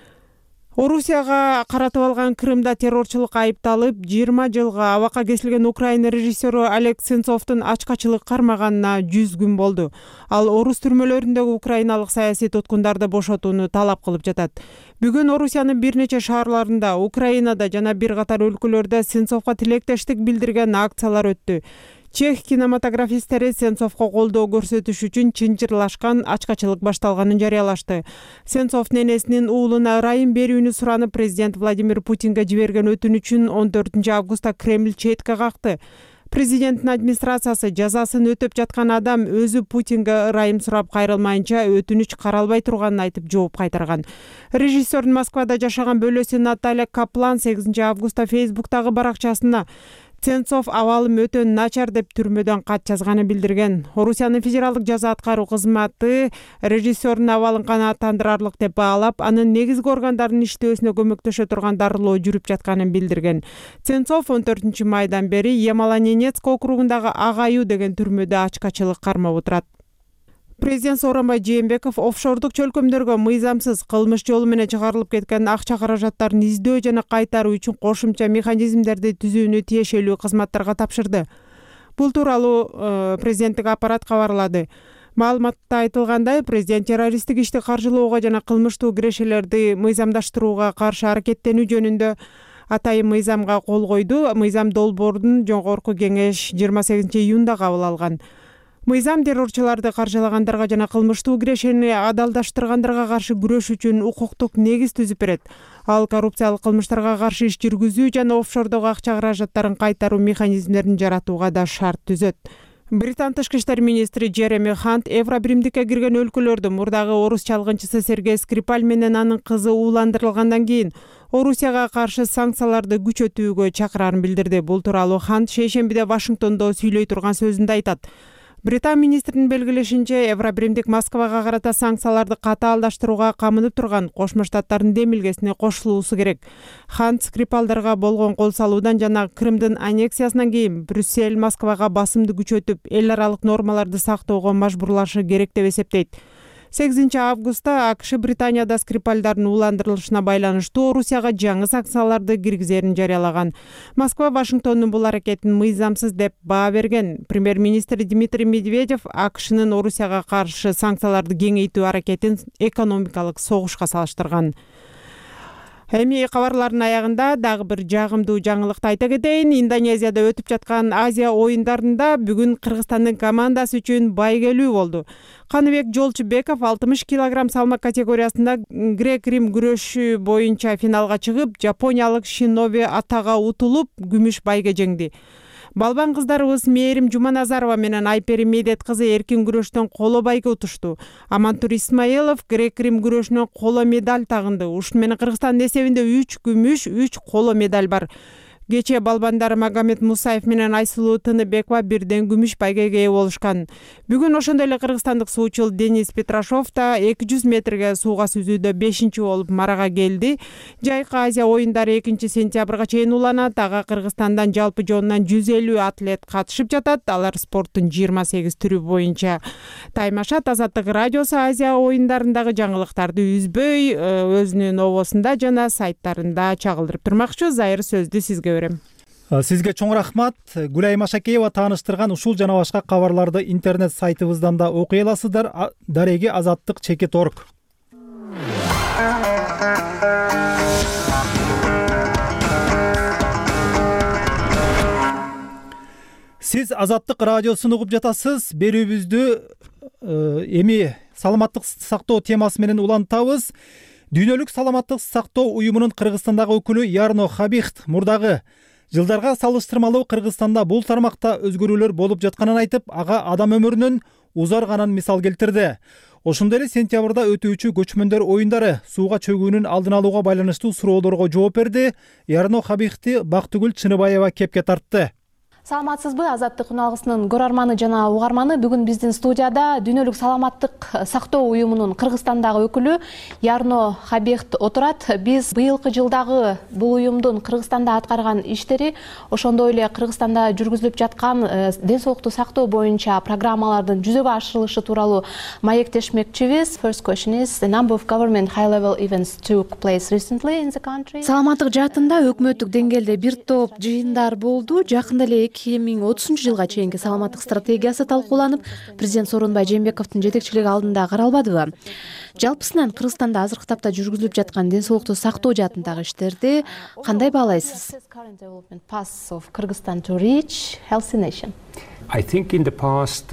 Орусияга каратып алган Крымда террорчулукка айыпталып, 20 жылга абакка кесилген Украина режиссеру Олег Сенцовдун ачкачылык кармаганына 100 күн болду. Ал орус түрмөлөрүндөгү украиналык саясий туткундарды бошотууну талап кылып жатат. Бүгүн Орусиянын бир нече шаарларында, Украинада жана бир катар өлкөлөрдө Сенцовго тилектештик билдирген акциялар өттү. Чех кинематографисттери Сенцовго колдоо көрсөтүш үчүн чынжырлашкан ачкачылык башталганын жарыялашты. Сенцовдун энесинин уулуна ырайым берүүнү суранып, президент Владимир Путинге жиберген өтүнүчүн 14 августта Кремль четке какты. Президенттин администрациясы жазасын өтөп жаткан адам өзү Путинге ырайым сурап кайрылмайынча өтүнүч каралбай турганын айтып жооп кайтарган. Режиссердин Москвада жашаган бөлөсү Наталья Каплан 8 августта Фейсбуктагы баракчасына Сенцов абалым өтө начар деп түрмөдөн кат жазганын билдирген. Орусиянын федералдык жаза аткаруу кызматы режиссердин абалын канааттандырарлык деп баалап, анын негизги органдардын иштөөсүнө көмөктөшө турган дарылоо жүрүп жатканын билдирген. Сенцов 14 майдан бери Ямало-Ненецк округундагы Ак-Аю деген түрмөдө ачкачылык кармап отурат. Президент Сооронбай Жээнбеков офшордук чөлкөмдөргө мыйзамсыз кылмыш жолу менен чыгарылып кеткен акча каражаттарын издөө жана кайтаруу үчүн кошумча механизмдерди түзүүнү тиешелүү кызматтарга тапшырды. Бул тууралуу президенттик аппарат кабарлады. Маалыматта айтылгандай, президент террористтик ишти каржылоого жана кылмыштуу кирешелерди мыйзамдаштырууга каршы аракеттенүү жөнүндө атайын мыйзамга кол койду. Мыйзам долбоорун жогорку кеңеш 28 июнда кабыл алган. Мыйзам террорчуларды каржылагандарга жана кылмыштуу кирешени адалдаштыргандарга каршы күрөш үчүн укуктук негиз түзүп берет. Ал коррупциялык кылмыштарга каршы иш жүргүзүү жана офшордогу акча каражаттарын кайтаруу механизмдерин жаратууга да шарт түзөт. Британ тышкы иштер министри Джереми Хант Евробиримдикке кирген өлкөлөрдү мурдагы орус чалгынчысы Сергей Скрипаль менен анын кызы ууландырылгандан кийин Орусияга каршы санкцияларды күчөтүүгө чакырарын билдирди. Бул тууралуу Хант шейшембиде Вашингтондо сүйлөй турган сөзүндө айтат. Британ министринин белгилешинче, Евробиримдик Москвага карата санкцияларды катаалдаштырууга камынып турган Кошмо Штаттардын демилгесине кошулуусу керек. Хант Скрипалдарга болгон кол салуудан жана Крымдын аннексиясынан кийин Брюссель Москвага басымды күчөтүп, эл аралык нормаларды сактоого мажбурлашы керек деп эсептейт. 8 августта АКШ Британияда Скрипальдардын ууландырылышына байланыштуу Орусияга жаңы санкцияларды киргизерин жарыялаган. Москва Вашингтондун бул аракетин мыйзамсыз деп баа берген. Премьер-министр Дмитрий Медведев АКШнын Орусияга каршы санкцияларды кеңейтүү аракетин экономикалык согушка салыштырган. Эми кабарлардын аягында дагы бир жагымдуу жаңылыкты айта кетейин. Индонезияда өтүп жаткан Азия оюндарында бүгүн Кыргызстандын командасы үчүн байгелүү болду. Каныбек Жолчубеков 60 кг салмак категориясында грек-рим күрөшү боюнча финалга чыгып, жапониялык Шиноби Атага утулуп, күмүш байге жеңди. Балбан кыздарыбыз Мээрим Жуманазарова менен Айпери Медет кызы эркин күрөштөн коло байге утушту. Амантур Исмаилов грек-рим күрөшүнөн коло медаль тагынды. Ушун менен Кыргызстандын эсебинде 3 күмүш, 3 коло медаль бар. Кечээ балбандар Магомед Мусаев менен Айсулуу Тыныбекова бирден күмүш байгеге ээ болушкан. Бүгүн ошондой эле кыргызстандык суучул Денис Петрашов да 200 метрге сууга сүзүүдө 5-чи болуп марага келди. Жайкы Азия оюндары 2-сентябрга чейин уланат. Ага Кыргызстандан жалпы жонунан 150 атлет катышып жатат. Алар спорттун 28 түрү боюнча таймашат. Азаттык радиосу Азия оюндарындагы жаңылыктарды үзбөй өзүнүн обосунда жана сайттарында чагылдырып турмакчы. Зайыр сөздү сизге. Сизге чоң рахмат. Гүлайым Ашакеева тааныштырган ушул жана башка кабарларды интернет сайтыбыздан да окуй аласыздар. Дареги azattik.org. Сиз Азаттык радиосун угуп жатасыз. Берүүбүздү эми саламаттык сактоо темасы менен улантабыз. Дүйнөлүк саламаттык сактоо уюмунун Кыргызстандагы өкүлү Ярно Хабихт мурдагы жылдарга салыштырмалуу Кыргызстанда бул тармакта өзгөрүүлөр болуп жатканын айтып, ага адам өмүрүнүн узарганын мисал келтирди. Ошондой эле сентябрда өтүүчү көчмөндөр оюндары сууга чөгүүнүн алдын алууга байланыштуу суроолорго жооп берди. Ярно Хабихти Бактыгүл Чыныбаева кепке тартты. Саламатсызбы, Азаттык уналгысынын көрөрманы жана угарманы. Бүгүн биздин студияда Дүйнөлүк саламаттык сактоо уюмунун Кыргызстандагы өкүлү Ярно Хабихт отурат. Биз быйылкы жылдагы бул уюмдун Кыргызстанда аткарган иштери, ошондой эле Кыргызстанда жүргүзүлүп жаткан ден соолукту сактоо боюнча программалардын жүзөгө ашырылышы тууралуу маектешмекчибиз. First question is, a number of government high-level events took place recently in the country. Саламаттык жаатында өкмөттүк деңгээлде бир топ жыйындар болду. Жакында эле 2030-жылга чейинки саламаттык стратегиясы талкууланып, президент Сооронбай Жээнбековдун жетекчилиги алдында каралбадыбы? Жалпысынан Кыргызстанда азыркы тапта жүргүзүлүп жаткан ден соолукту сактоо жаатындагы иштерди кандай баалайсыз? I think in the past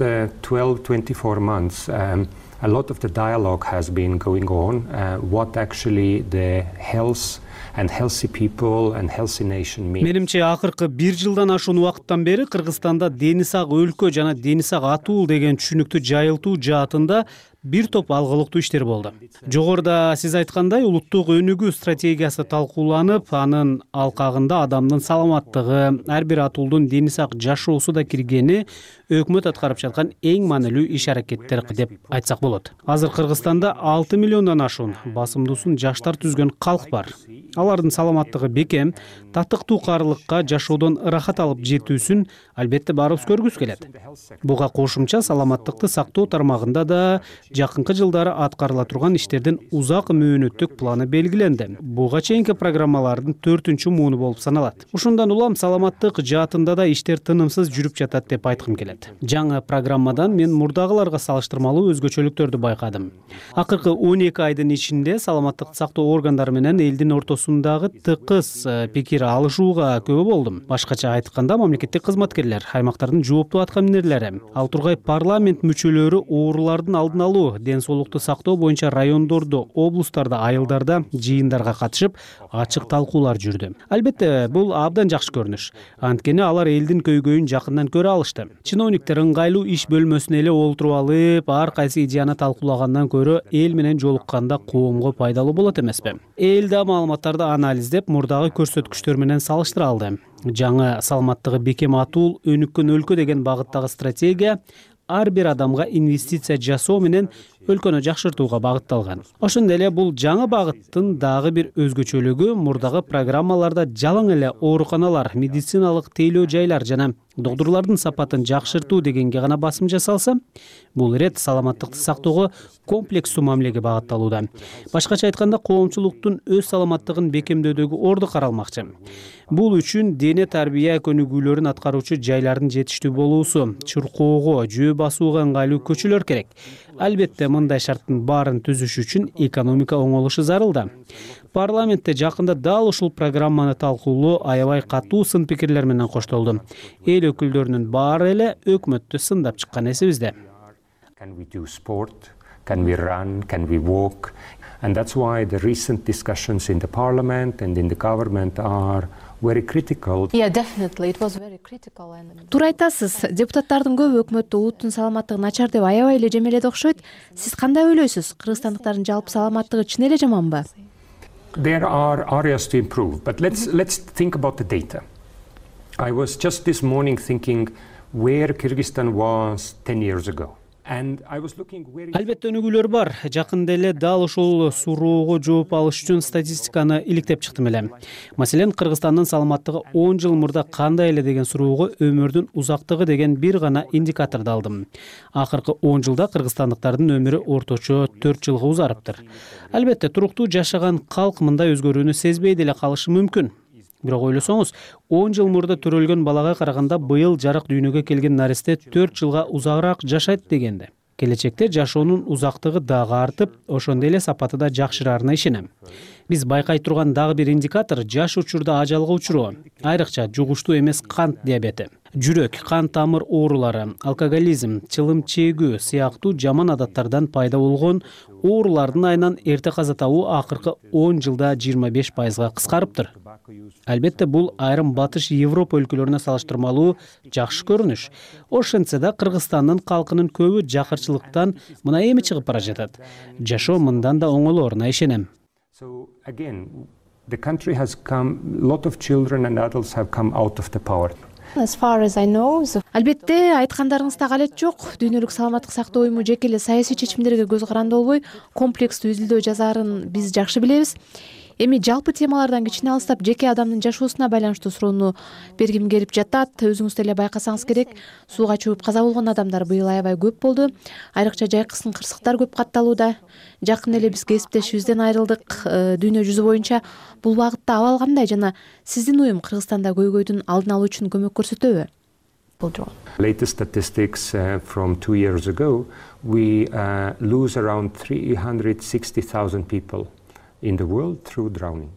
12-24 months a lot of the dialogue has been going on what actually the health and healthy people and healthy nation means. Менимче акыркы 1 жылдан ашуун убакыттан бери Кыргызстанда дени сак өлкө жана дени сак атуул деген түшүнүктү жайылтуу жаатында бир топ алгылыктуу иштер болду. Жогоруда сиз айткандай улуттук өнүгүү стратегиясы талкууланып, анын алкагында адамдын саламаттыгы, ар бир атуулдун дени сак жашоосу да киргени өкмөт аткарып жаткан эң маанилүү иш-аракеттер деп айтсак болот. Азыр Кыргызстанда 6 миллиондон ашуун басымдуусун жаштар түзгөн калк бар. Алардын саламаттыгы бекем, татыктуу каарылыкка жашоодон ырахат алып жетүүсүн албетте баарыбыз көргүбүз келет. Буга кошумча саламаттыкты сактоо тармагында да жакынкы жылдары аткарыла турган иштердин узак мөөнөттүк планы белгиленди. Буга чейинки программалардын 4-чү мууну болуп саналат. Ушундан улам саламаттык жаатында да иштер тынымсыз жүрүп жатат деп айткым келет. Жаңы программадан мен мурдагыларга салыштырмалуу өзгөчөлүктөрдү байкадым. Акыркы 12 айдын ичинде саламаттыкты сактоо органдары менен элдин ортосундагы тыкыз пикир алышууга күбө болдум. Башкача айтканда, мамлекеттик кызматкерлер, аймактардын жооптуу аткаминерлери, ал тургай парламент мүчөлөрү оорулардын алдын алуу, ден соолукту сактоо боюнча райондордо, облустарда, айылдарда жыйындарга катышып, ачык талкуулар жүрдү. Албетте, бул абдан жакшы көрүнүш. Анткени алар элдин көйгөйүн жакындан көрө алышты. Чиновниктер ыңгайлуу иш бөлмөсүнө эле олтуруп алып, ар кайсы идеяны талкуулагандан көрө эл менен жолукканда коомго пайдалуу болот эмеспи? Эл да маалыматтарды анализдеп, мурдагы көрсөткүчтөр менен салыштыра алды. Жаңы саламаттыгы бекем атуул өнүккөн өлкө деген багыттагы стратегия ар бир адамга инвестиция жасоо менен өлкөнү жакшыртууга багытталган. Ошондой эле бул жаңы багыттын дагы бир өзгөчөлүгү мурдагы программаларда жалаң эле ооруканалар, медициналык тейлөө жайлар жана доктурлардын сапатын жакшыртуу дегенге гана басым жасалса, бул ирет саламаттыкты сактоого комплекстүү мамилеге багытталууда. Башкача айтканда, коомчулуктун өз саламаттыгын бекемдөөдөгү орду каралмакчы. Бул үчүн дене тарбия көнүгүүлөрүн аткаруучу жайлардын жетиштүү болуусу, чуркоого, жөө басууга ыңгайлуу көчөлөр керек. Албетте, мындай шарттын баарын түзүш үчүн экономика оңолушу зарыл да. Парламентте жакында дал ушул программаны талкуулоо аябай катуу сын пикирлер менен коштолду. Эл өкүлдөрүнүн баары эле өкмөттү сындап чыккан эсибизде. Can we do sport? Can we run? Can we walk? And that's why the recent discussions in the parliament and in the government are very critical. Yeah, definitely. It was very critical. Туура айтасыз. Депутаттардын көбү өкмөттү улуттун саламаттыгы начар деп аябай эле жемеледи окшойт. Сиз кандай ойлойсуз? Кыргызстандыктардын жалпы саламаттыгы чын эле жаманбы? There are areas to improve, but let's think about the data. I was just this morning thinking where Kyrgyzstan was 10 years ago. Албетте өнүгүүлөр бар. Жакында эле дал ушул суроого жооп алыш үчүн статистиканы иликтеп чыктым эле. Маселен, Кыргызстандын саламаттыгы 10 жыл мурда кандай эле деген суроого өмүрдүн узактыгы деген бир гана индикаторду алдым. Акыркы 10 жылда кыргызстандыктардын өмүрү орточо 4 жылга узарыптыр. Албетте, туруктуу жашаган калк мындай өзгөрүүнү сезбей деле калышы мүмкүн. Бирок ойлосоңуз, 10 жыл мурда төрөлгөн балага караганда быйыл жарык дүйнөгө келген наристе 4 жылга узагыраак жашайт дегенде. Келечекте жашоонун узактыгы дагы артып, ошондой эле сапаты да жакшыраарына ишенем. Биз байкай турган дагы бир индикатор жаш учурда ажалга учуроо, айрыкча жугуштуу эмес кант диабети. Жүрөк, кан тамыр оорулары, алкоголизм, чылым чегүү сыяктуу жаман адаттардан пайда болгон оорулардын айынан эрте каза табуу акыркы 10 жылда 25%га кыскарыптыр. Албетте, бул айрым батыш Европа өлкөлөрүнө салыштырмалуу жакшы көрүнүш. Ошентсе да Кыргызстандын калкынын көбү жакырчылыктан мына эми чыгып бара жатат. Жашоо мындан да оңолооруна ишенем. So again, the country has come, a lot of children and adults have come out of the poverty. As far as I know. Албетте, айткандарыңызда калет жок. Дүйнөлүк саламаттык сактоо уюму жеке эле саясий чечимдерге көз каранды болбой, комплекстүү изилдөө жазаарын биз жакшы билебиз. Эми жалпы темалардан кичине алыстап, жеке адамдын жашоосуна байланыштуу суроону бергим келип жатат. Өзүңүз деле байкасаңыз керек, сууга чөгүп каза болгон адамдар быйыл аябай көп болду. Айрыкча жайкысын кырсыктар көп катталууда. Жакын эле биз кесиптешибизден айрылдык. Дүйнө жүзү боюнча бул багытта абал кандай жана сиздин уюм Кыргызстанда көйгөйдүн алдын алуу үчүн көмөк көрсөтөбү? Latest statistics from 2 years ago, we lose around 360,000 people in the world through drowning.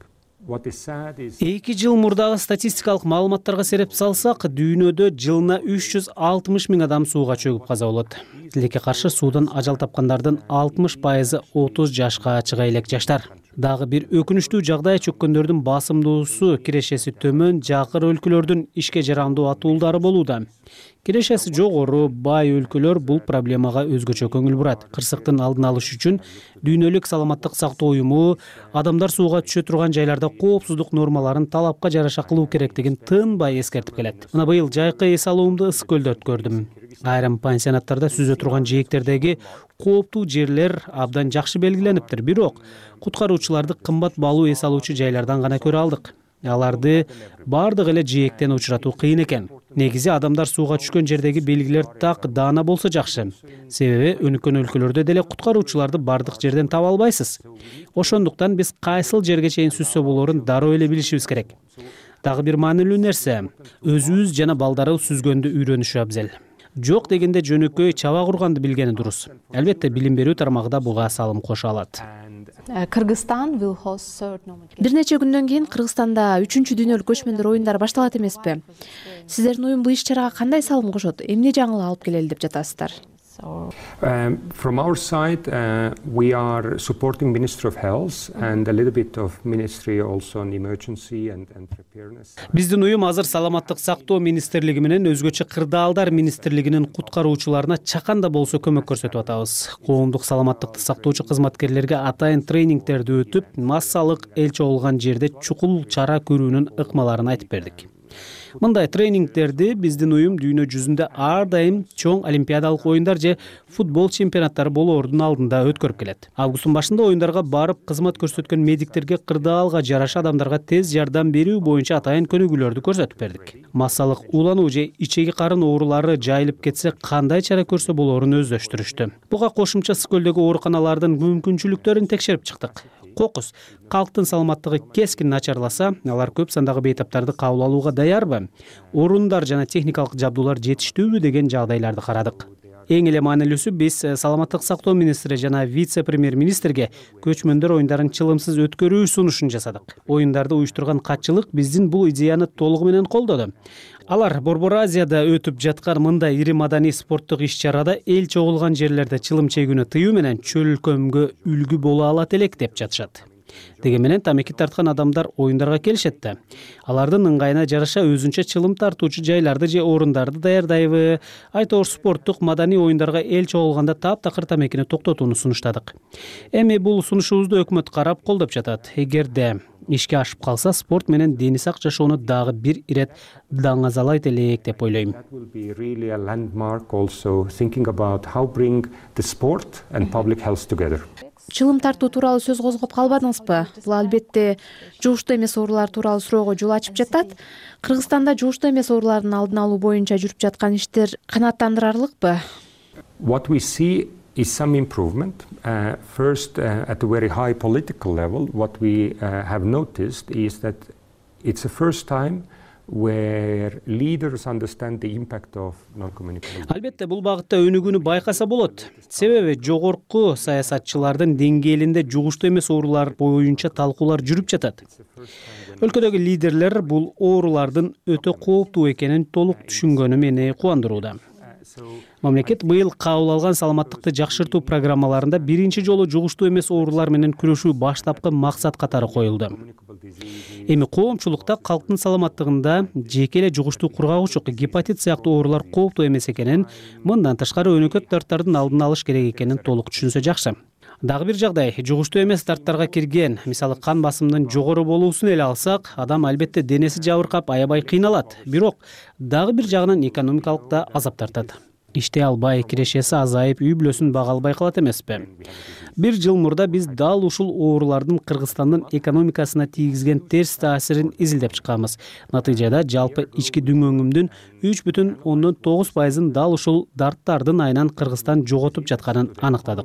2 жыл мурдагы статистикалык маалыматтарга сереп салсак, дүйнөдө жылына 360 000 адам сууга чөгүп каза болот. Тилекке каршы суудан ажал тапкандардын 60% 30 жашка чыга элек жаштар. Дагы бир өкүнүчтүү жагдай, чөккөндөрдүн басымдуусу кирешеси төмөн жакыр өлкөлөрдүн ишке жарандуу атуулдары болууда. Кирешеси жогору бай өлкөлөр бул проблемага өзгөчө көңүл бурат. Кырсыктын алдын алыш үчүн Дүйнөлүк саламаттык сактоо уюму адамдар сууга түшө турган жайларда коопсуздук нормаларын талапка жараша кылуу керектигин тынбай эскертип келет. Мына быйыл жайкы эс алуумду Ысык көлдө өткөрдүм. Айрым пансионаттарда сүзө турган жээктердеги кооптуу жерлер абдан жакшы белгилениптир. Бирок куткаруучуларды кымбат баалуу эс алуучу жайлардан гана көрө алдык. Аларды бардык эле жээктен учуратуу кыйын экен. Негизи адамдар сууга түшкөн жердеги белгилер так даана болсо жакшы. Себеби өнүккөн өлкөлөрдө деле куткаруучуларды бардык жерден таба албайсыз. Ошондуктан биз кайсыл жерге чейин сүзсө болорун дароо эле билишибиз керек. Дагы бир маанилүү нерсе, өзүбүз жана балдарыбыз сүзгөндү үйрөнүшү абзел. Жок дегенде жөнөкөй чаба курганды билгени дурус. Албетте билим берүү тармагы да буга салым кошо алат. Кыргызстан бир нече күндөн кийин Кыргызстанда 3-чү дүйнөлүк көчмөндөр оюндары башталат эмеспи? Сиздердин уюм бул иш-чарага кандай салым кошот? Эмне жаңылык алып келели деп жатасыздар? From our side, we are supporting Ministry of Health and a little bit of Ministry also on emergency and preparedness. Биздин уюм азыр саламаттык сактоо министрлиги менен өзгөчө кырдаалдар министрлигинин куткаруучуларына чаканда болсо көмөк көрсөтүп атабыз. Коомдук саламаттыкты сактоочу кызматкерлерге атайын тренингтерди өтүп, массалык эл чогулган жерде чукул чара көрүүнүн ыкмаларын айтып бердик. Мындай тренингтерди биздин уюм дүйнө жүзүндө ар дайым чоң олимпиадалык оюндар же футбол чемпионаттары болоордун алдында өткөрүп келет. Августтун башында оюндарга барып кызмат көрсөткөн медиктерге кырдаалга жараша адамдарга тез жардам берүү боюнча атайын көнүгүүлөрдү көрсөтүп бердик. Массалык уулануу же ичеги карын оорулары жайылып кетсе кандай чара көрсө болоорун өздөштүрүштү. Буга кошумча Ысык көлдөгү ооруканалардын мүмкүнчүлүктөрүн текшерип чыктык. Кокус, калктын саламаттыгы кескин начарласа, алар көп сандагы бейтаптарды кабыл алууга даярбы? Орундар жана техникалык жабдуулар жетиштүүбү деген жагдайларды карадык. Эң эле маанилүүсү, биз саламаттык сактоо министри жана вице-премьер-министрге көчмөндөр оюндарын чылымсыз өткөрүү сунушун жасадык. Оюндарды уюштурган катчылык биздин бул идеяны толугу менен колдоду. Алар Борбор Азияда өтүп жаткан мындай ири маданий спорттук иш-чарада эл чогулган жерлерде чылым чегүүнү тыюу менен чөлкөмгө үлгү боло алат элек деп жатышат. Деген менен тамеки тарткан адамдар оюндарга келишет да. Алардын ыңгайына жараша өзүнчө чылым тартуучу жайларды же орундарды даярдайбы? Айтор спорттук маданий оюндарга эл чогулганда таптакыр тамекини токтотууну сунуштадык. Эми бул сунушубузду өкмөт карап колдоп жатат. Эгерде ишке ашып калса, спорт менен дени сак жашоону дагы бир ирет даңазалайт элек деп ойлойм. That will be really a landmark also thinking about how bring the sport and public health together. Чылым тартуу тууралуу сөз козгоп калбадыңызбы? Бул албетте жугуштуу эмес оорулар тууралуу суроого жол ачып жатат. Кыргызстанда жугуштуу эмес оорулардын алдын алуу боюнча жүрүп жаткан иштер канааттандырарлыкпы? What we see is some improvement. First, at a very high political level, what we have noticed is that it's the first time where leaders understand the impact of non-communicable. Албетте бул багытта өнүгүүнү байкаса болот. Себеби жогорку саясатчылардын деңгээлинде жугуштуу эмес оорулар боюнча талкуулар жүрүп жатат. Өлкөдөгү лидерлер бул оорулардын өтө кооптуу экенин толук түшүнгөнү мени кубандырууда. Мамлекет быйыл кабыл алган саламаттыкты жакшыртуу программаларында биринчи жолу жугуштуу эмес оорулар менен күрөшүү баштапкы максат катары коюлду. Эми коомчулукта калктын саламаттыгында жеке эле жугуштуу кургагучук, гепатит сыяктуу оорулар кооптуу эмес экенин, мындан тышкары өнөкөт дарттардын алдын алыш керек экенин толук түшүнсө жакшы. Дагы бир жагдай, жугуштуу эмес дарттарга кирген, мисалы кан басымынын жогору болуусун эле алсак, адам албетте денеси жабыркап, аябай кыйналат. Бирок дагы бир жагынан экономикалык да азап тартат. Иштей албай, кирешеси азайып, үй бүлөсүн бага албай калат эмеспи? Бир жыл мурда биз дал ушул оорулардын Кыргызстандын экономикасына тийгизген терс таасирин изилдеп чыкканбыз. Натыйжада жалпы ички дүңгөгүмдүн 3,9%-ын дал ушул дарттардын айынан Кыргызстан жоготуп жатканын аныктадык.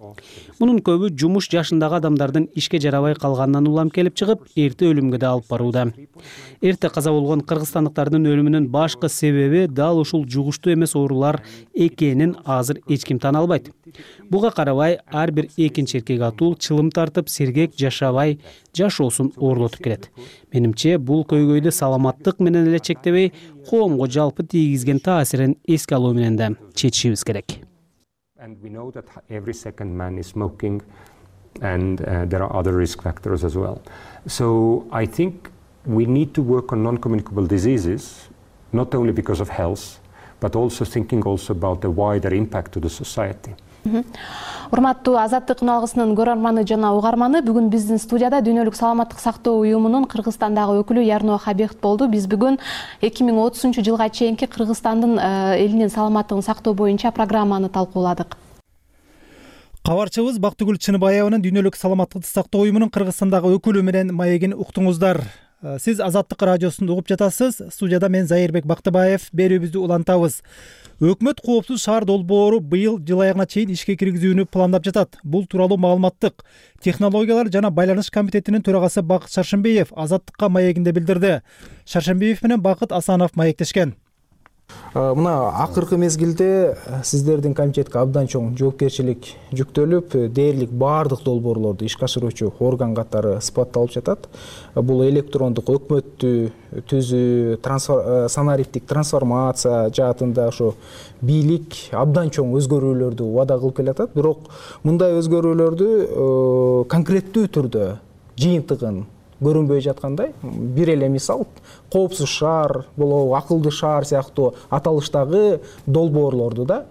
Мунун көбү жумуш жашындагы адамдардын ишке жарабай калганынан улам келип чыгып, эрте өлүмгө да алып барууда. Эрте каза болгон кыргызстандыктардын өлүмүнүн башкы себеби дал ушул жугуштуу эмес оорулар экенин азыр эч ким тана албайт. Буга карабай, ар бир экинчи эркек атул чылым тартып, сергек жашабай жашоосун оорлотуп келет. Менимче, бул көйгөйдү саламаттык менен эле чектебей, коомго жалпы тийгизген таасирин эске алуу менен да чечишибиз керек. And we know that every second man is smoking, and there are other risk factors as well. So I think we need to work on non-communicable diseases, not only because of health, but also thinking also about the wider impact to the society. Урматтуу Азаттык үналгысынын көрөрманы жана угарманы, бүгүн биздин студияда Дүйнөлүк саламаттык сактоо уюмунун Кыргызстандагы өкүлү Ярно Хабехт болду. Биз бүгүн 2030-жылга чейинки Кыргызстандын элинин саламаттыгын сактоо боюнча программаны талкууладык. Кабарчыбыз Бактыгүл Чыныбаеванын Дүйнөлүк саламаттыкты сактоо уюмунун Кыргызстандагы өкүлү менен маегин уктуңуздар. Сиз Азаттык радиосун угуп жатасыз. Студияда мен Зайырбек Бактыбаев. Берүүбүздү улантабыз. Өкмөт коопсуз шаар долбоору быйыл жыл аягына чейин ишке киргизүүнү пландап жатат. Бул тууралуу маалыматтык технологиялар жана байланыш комитетинин төрагасы Бакыт Шаршембиев Азаттыкка маегинде билдирди. Шаршембиев менен Бакыт Асанов маектешкен. Мына акыркы мезгилде сиздердин комитетке абдан чоң жоопкерчилик жүктөлүп, дээрлик баардык долбоорлорду ишке ашыруучу орган катары сыпатталып жатат. Бул электрондук өкмөттү түзүү, санариптик трансформация жаатында ошо бийлик абдан чоң өзгөрүүлөрдү убада кылып келатат. Бирок мындай өзгөрүүлөрдү конкреттүү түрдө жыйынтыгын көрүнбөй жаткандай, бир эле мисал, коопсуз шаар, бул акылдуу шаар сыяктуу аталыштагы долбоорлорду да,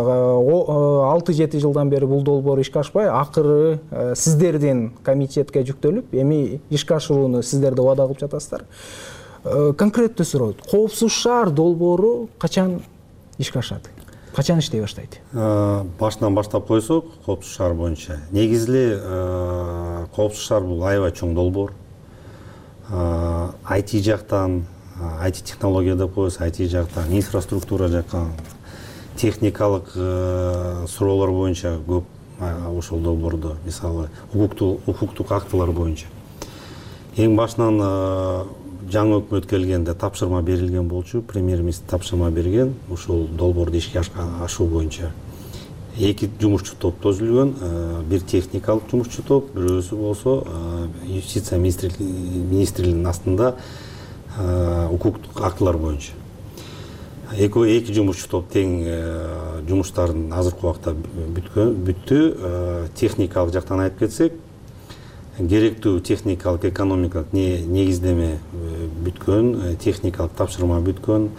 6-7 жылдан бери бул долбоор ишке ашпай, акыры сиздердин комитетке жүктөлүп, эми ишке ашырууну сиздер да убада кылып жатасыздар. Конкреттүү суроо, коопсуз шаар долбоору качан ишке ашат? Качан иштей баштайт? Башынан баштап койсок, коопсуз шаар боюнча. Негизли коопсуз шаар бул аябай чоң долбоор. IT жактан, IT технология деп коебуз, IT жактан, инфраструктура жактан, техникалык суроолор боюнча көп ошол долбоордо, мисалы, укуктук актылар боюнча. Эң башынан жаңы өкмөт келгенде тапшырма берилген болчу, премьер-министр тапшырма берген, ушул долбоорду ишке ашуу боюнча. 2 жумушчу топ түзүлгөн, бир техникалык жумушчу топ, бирөөсү болсо юстиция министрлигинин астында укуктук актылар боюнча. Эки жумушчу топ тең жумуштарын азыркы убакта бүттү. Техникалык жактан айтып кетсек, керектүү техникалык, экономикалык негиздеме бүткөн, техникалык тапшырма бүткөн,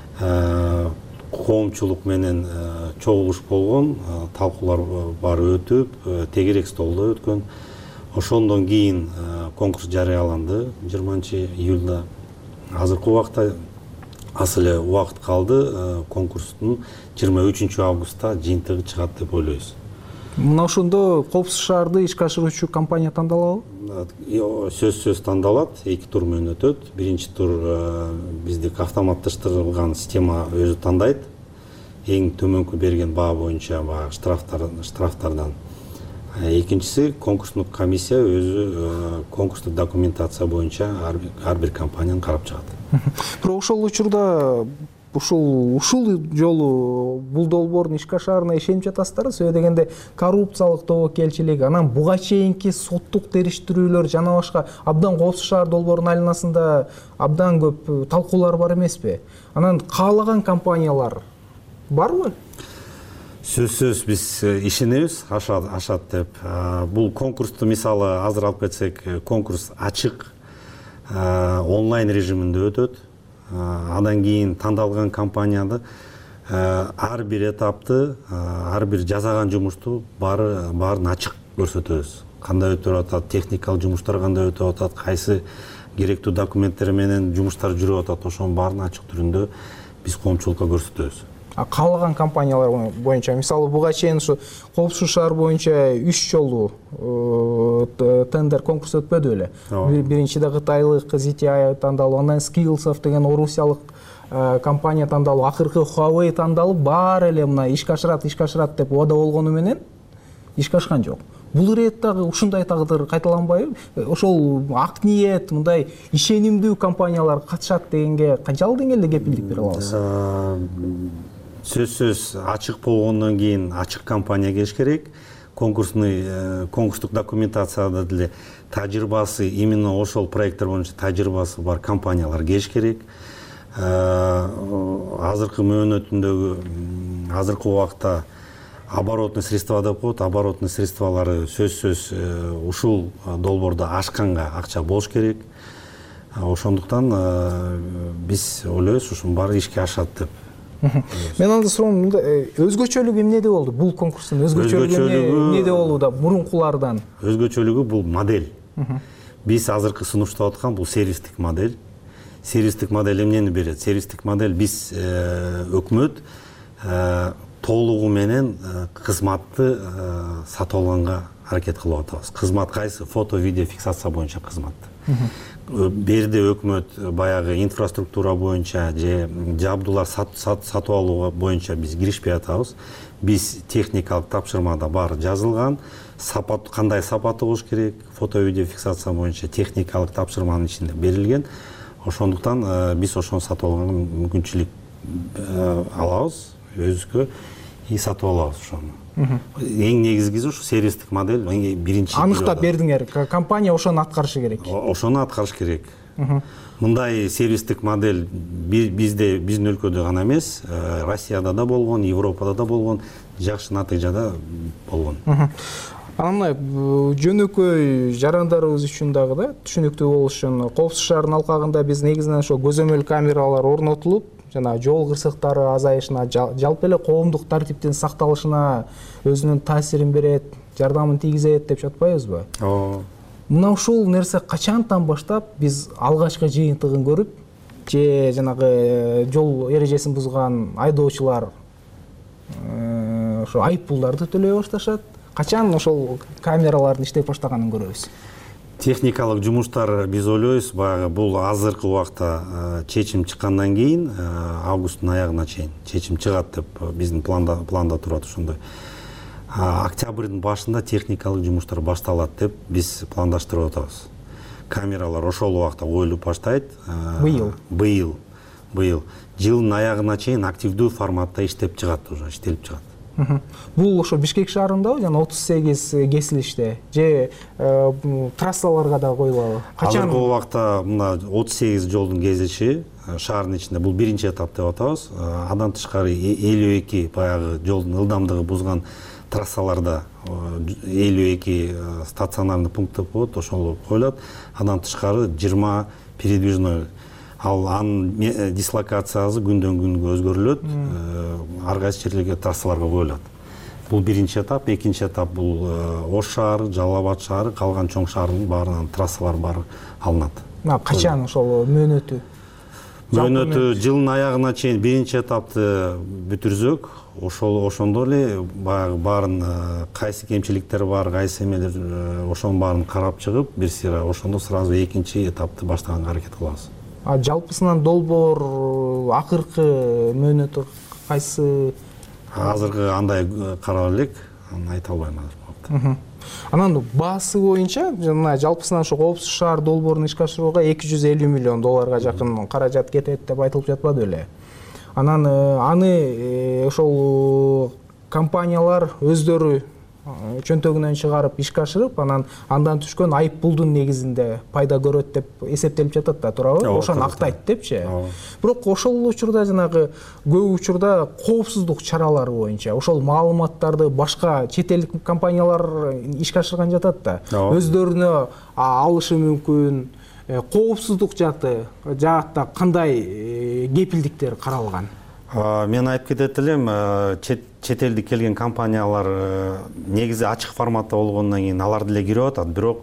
коомчулук менен чогулуш болгон, талкуулар бары өтүп, тегерек столдо өткөн. Ошондон кийин конкурс жарыяланды 20-июлда. Азыркы убакта аз эле убакыт калды, конкурстун 23-августта жыйынтыгы чыгат деп ойлойбуз. Мына ошондо коопсуз шаарды ишке ашыруучу компания тандалабы? Сөзсүз тандалат, 2 тур менен өтөт. Биринчи тур биздик автоматташтырылган система өзү тандайт. Эң төмөнкү берген баа боюнча штрафтардан. Экинчиси конкурстук комиссия өзү конкурстук документация боюнча ар бир компанияны карап чыгат. Бирок ошол учурда ушул жолу бул долбоордун ишке ашаарына ишенип жатасыздар, себеби дегенде коррупциялык тобокелчилик, анан буга чейинки соттук териштирүүлөр жана башка абдан коопсуз шаар долбоорунун айланасында абдан көп талкуулар бар эмеспи? Анан каалаган компаниялар барбы? Сөзсүз биз ишенебиз, ашат деп. Бул конкурсту мисалы азыр алып кетсек, конкурс ачык онлайн режиминде өтөт. Андан кийин тандалган компанияда ар бир этапты, ар бир жасаган жумушту баарын ачык көрсөтөбүз. Кандай өтүп атат, техникалык жумуштар кандай өтүп атат, кайсы керектүү документтер менен жумуштар жүрүп атат, ошонун баарын ачык түрүндө биз коомчулукка көрсөтөбүз. Каалаган компаниялар боюнча, мисалы буга чейин ушу коопсуз шаар боюнча 3 жолу тендер конкурс өтпөдү беле? Биринчиде кытайлык ZTI тандалып, андан Skillsoft деген орусиялык компания тандалып, акыркы Huawei тандалып, баары эле мына ишке ашырат деп убада болгону менен ишке ашкан жок. Бул ирет дагы ушундай тагдыр кайталанбайбы? Ошол ак ниет, мындай ишенимдүү компаниялар катышат дегенге канчалык деңгээлде кепилдик бере алабыз? Сөзсүз ачык болгондон кийин ачык компания келиш керек. Конкурстук документацияда деле тажрыйбасы, именно ошол проекттер боюнча тажрыйбасы бар компаниялар келиш керек. Азыркы мөөнөтүндөгү, азыркы убакта оборотный средства деп коет, оборотный средствалары сөзсүз ушул долбоордо ашканга акча болуш керек. Ошондуктан биз ойлойбуз ушунун баары ишке ашат деп. Мен анда суроом, өзгөчөлүгү эмнеде болду? Бул конкурстун өзгөчөлүгү эмнеде болду да мурункулардан? Өзгөчөлүгү бул модель. Биз азыркы сунуштап аткан бул сервистик модель. Сервистик модель эмнени берет? Сервистик модель биз өкмөт толугу менен кызматты сатып алганга аракет кылып атабыз. Кызмат кайсы? Фото, видео фиксация боюнча кызмат. Берде өкмөт баягы инфраструктура боюнча же жабдуулар сатып алуу боюнча биз киришпей атабыз. Биз техникалык тапшырмада баары жазылган, сапат кандай сапаты болуш керек, фото, видео фиксация боюнча техникалык тапшырманын ичинде берилген. Ошондуктан биз ошону сатып алганга мүмкүнчүлүк алабыз, өзүбүзгө сатып алабыз ошону. Эң негизгиси ушу сервистик модель биринчи. Аныктап бердиңер, компания ошону аткарышы керек. Ошону аткарыш керек. Мындай сервистик модель биздин өлкөдө гана эмес, Россияда да болгон, Европада да болгон, жакшы натыйжада болгон. Анан мына жөнөкөй жарандарыбыз үчүн дагы да түшүнүктүү болуш үчүн Коопсуз шаарынын алкагында биз негизинен ошо көзөмөл камералар орнотулуп, жана жол кырсыктары азайышына, жалпы эле коомдук тартиптин сакталышына өзүнүн таасирин берет, жардамын тийгизет деп жатпайбызбы? Мына ушул нерсе качантан баштап биз алгачкы жыйынтыгын көрүп, же жанагы жол эрежесин бузган айдоочулар ошо айыппулдарды төлөй башташат? Качан ошол камералардын иштеп баштаганын көрөбүз? Техникалык жумуштар биз ойлойбуз, баягы бул азыркы убакта чечим чыккандан кийин августтун аягына чейин чечим чыгат деп биздин планда турат ошондой. Октябрдын башында техникалык жумуштар башталат деп биз пландаштырып атабыз. Камералар ошол убакта коюлуп баштайт. Быйыл. Жылдын аягына чейин активдүү форматта иштеп чыгат, уже иштелип чыгат. Бул ошо Бишкек шаарындабы, жана 38 кесилиште, же трассаларга да коюлабы? Азыркы убакта мына 38 жолдун кесилиши шаардын ичинде, бул биринчи этап деп атабыз. Андан тышкары 52 баягы жолдун ылдамдыгы бузган трассаларда 52 стационарный пункт деп коет, ошол коюлат. Андан тышкары 20 передвижной, ал анын дислокациясы күндөн күнгө өзгөрүлөт, ар кайсы жерлерге трассаларга коюлат. Бул биринчи этап, экинчи этап бул Ош шаары, Жалал Абад шаары, калган чоң шаардын баарынан трассалар баары алынат. Качан ошол мөөнөтү? Мөөнөтү жылдын аягына чейин биринчи этапты бүтүрсөк, ошондо эле баягы баарын кайсы кемчиликтер бар, кайсы эмелер ошонун баарын карап чыгып, бир сыйра ошондо сразу экинчи этапты баштаганга аракет кылабыз. Жалпысынан долбоор акыркы мөөнөтү кайсы? Азыркы андай карап элек, айта албайм азыр. Анан баасы боюнча жана жалпысынан ошо Коопсуз шаар долбоорун ишке ашырууга 250 миллион долларга жакын каражат кетет деп айтылып жатпады беле? Анан аны ошол компаниялар өздөрү чөнтөгүнөн чыгарып ишке ашырып, андан түшкөн айыппулдун негизинде пайда көрөт деп эсептелип жатат да, туурабы? Ошону актайт депчи. Бирок ошол учурда жанагы көп учурда коопсуздук чаралары боюнча ошол маалыматтарды башка чет элдик компаниялар ишке ашырган жатат да. Өздөрүнө алышы мүмкүн. Коопсуздук жаатта кандай кепилдиктер каралган? Мен айтып кетет элем, чет элдик келген компаниялар негизи ачык форматта болгондон кийин алар деле кирип атат, бирок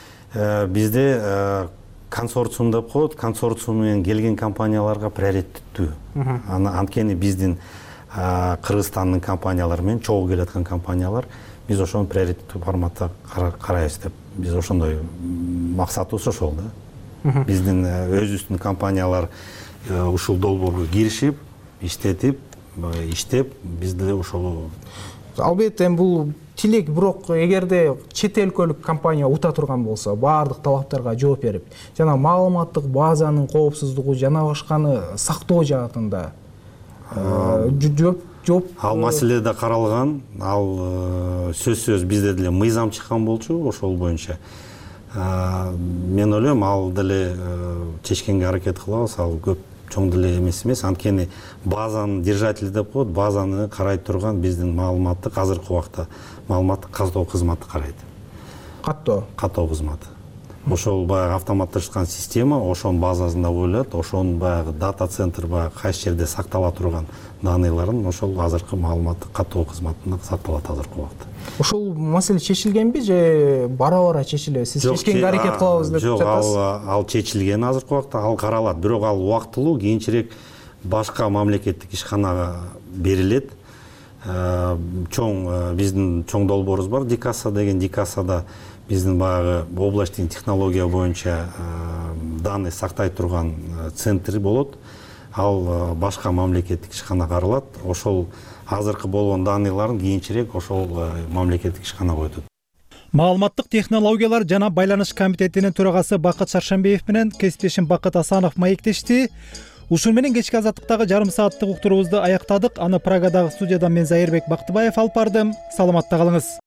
бизде консорциум деп коет, консорциум менен келген компанияларга приоритеттүү. Анткени биздин Кыргызстандын компаниялары менен чогуу келаткан компаниялар, биз ошону приоритеттүү форматта карайбыз деп. Биз ошондой максатыбыз ошол да. Биздин өзүбүздүн компаниялар ушул долбоорго киришип, иштетип, иштеп, биз деле ошол. Албетте бул тилек, бирок эгерде чет өлкөлүк компания ута турган болсо, баардык талаптарга жооп берип, жана маалыматтык базанын коопсуздугу жана башканы сактоо жаатында жооп ал маселе да каралган. Ал сөзсүз бизде деле мыйзам чыккан болчу ошол боюнча. Мен ойлойм, ал деле чечкенге аракет кылабыз. Ал көп чоң деле эмес. Анткени базанын держатели деп коет, базаны карай турган биздин маалыматтык азыркы убакта маалыматтык каттоо кызматы карайт. Каттоо кызматы. Ошол баягы автоматташкан система, ошонун базасында коюлат, ошонун баягы дата центр баягы кайсы жерде сактала турган данныйларын ошол азыркы маалыматтык каттоо кызматында сакталат азыркы убакта. Ошол маселе чечилгенби же бара чечилеби? Сиз чечкенге аракет кылабыз деп жатасыз? Жок, ал чечилген азыркы убакта, ал каралат. Бирок ал убактылуу кийинчерээк башка мамлекеттик ишканага берилет. Биздин чоң долбоорубуз бар, Дикаса деген. Дикасада биздин баягы облачный технология боюнча данный сактай турган центр болот. Ал башка мамлекеттик ишканага каралат. Ошол азыркы болгон данныйларын кийинчерээк ошол мамлекеттик ишканага өтөт. Маалыматтык технологиялар жана байланыш комитетинин төрагасы Бакыт Шаршембиев менен кесиптешим Бакыт Асанов маектешти. Ушун менен кечки азаттыктагы жарым сааттык уктуруубузду аяктадык. Аны Прагадагы студиядан мен Зайырбек Бактыбаев алып бардым. Саламатта калыңыз.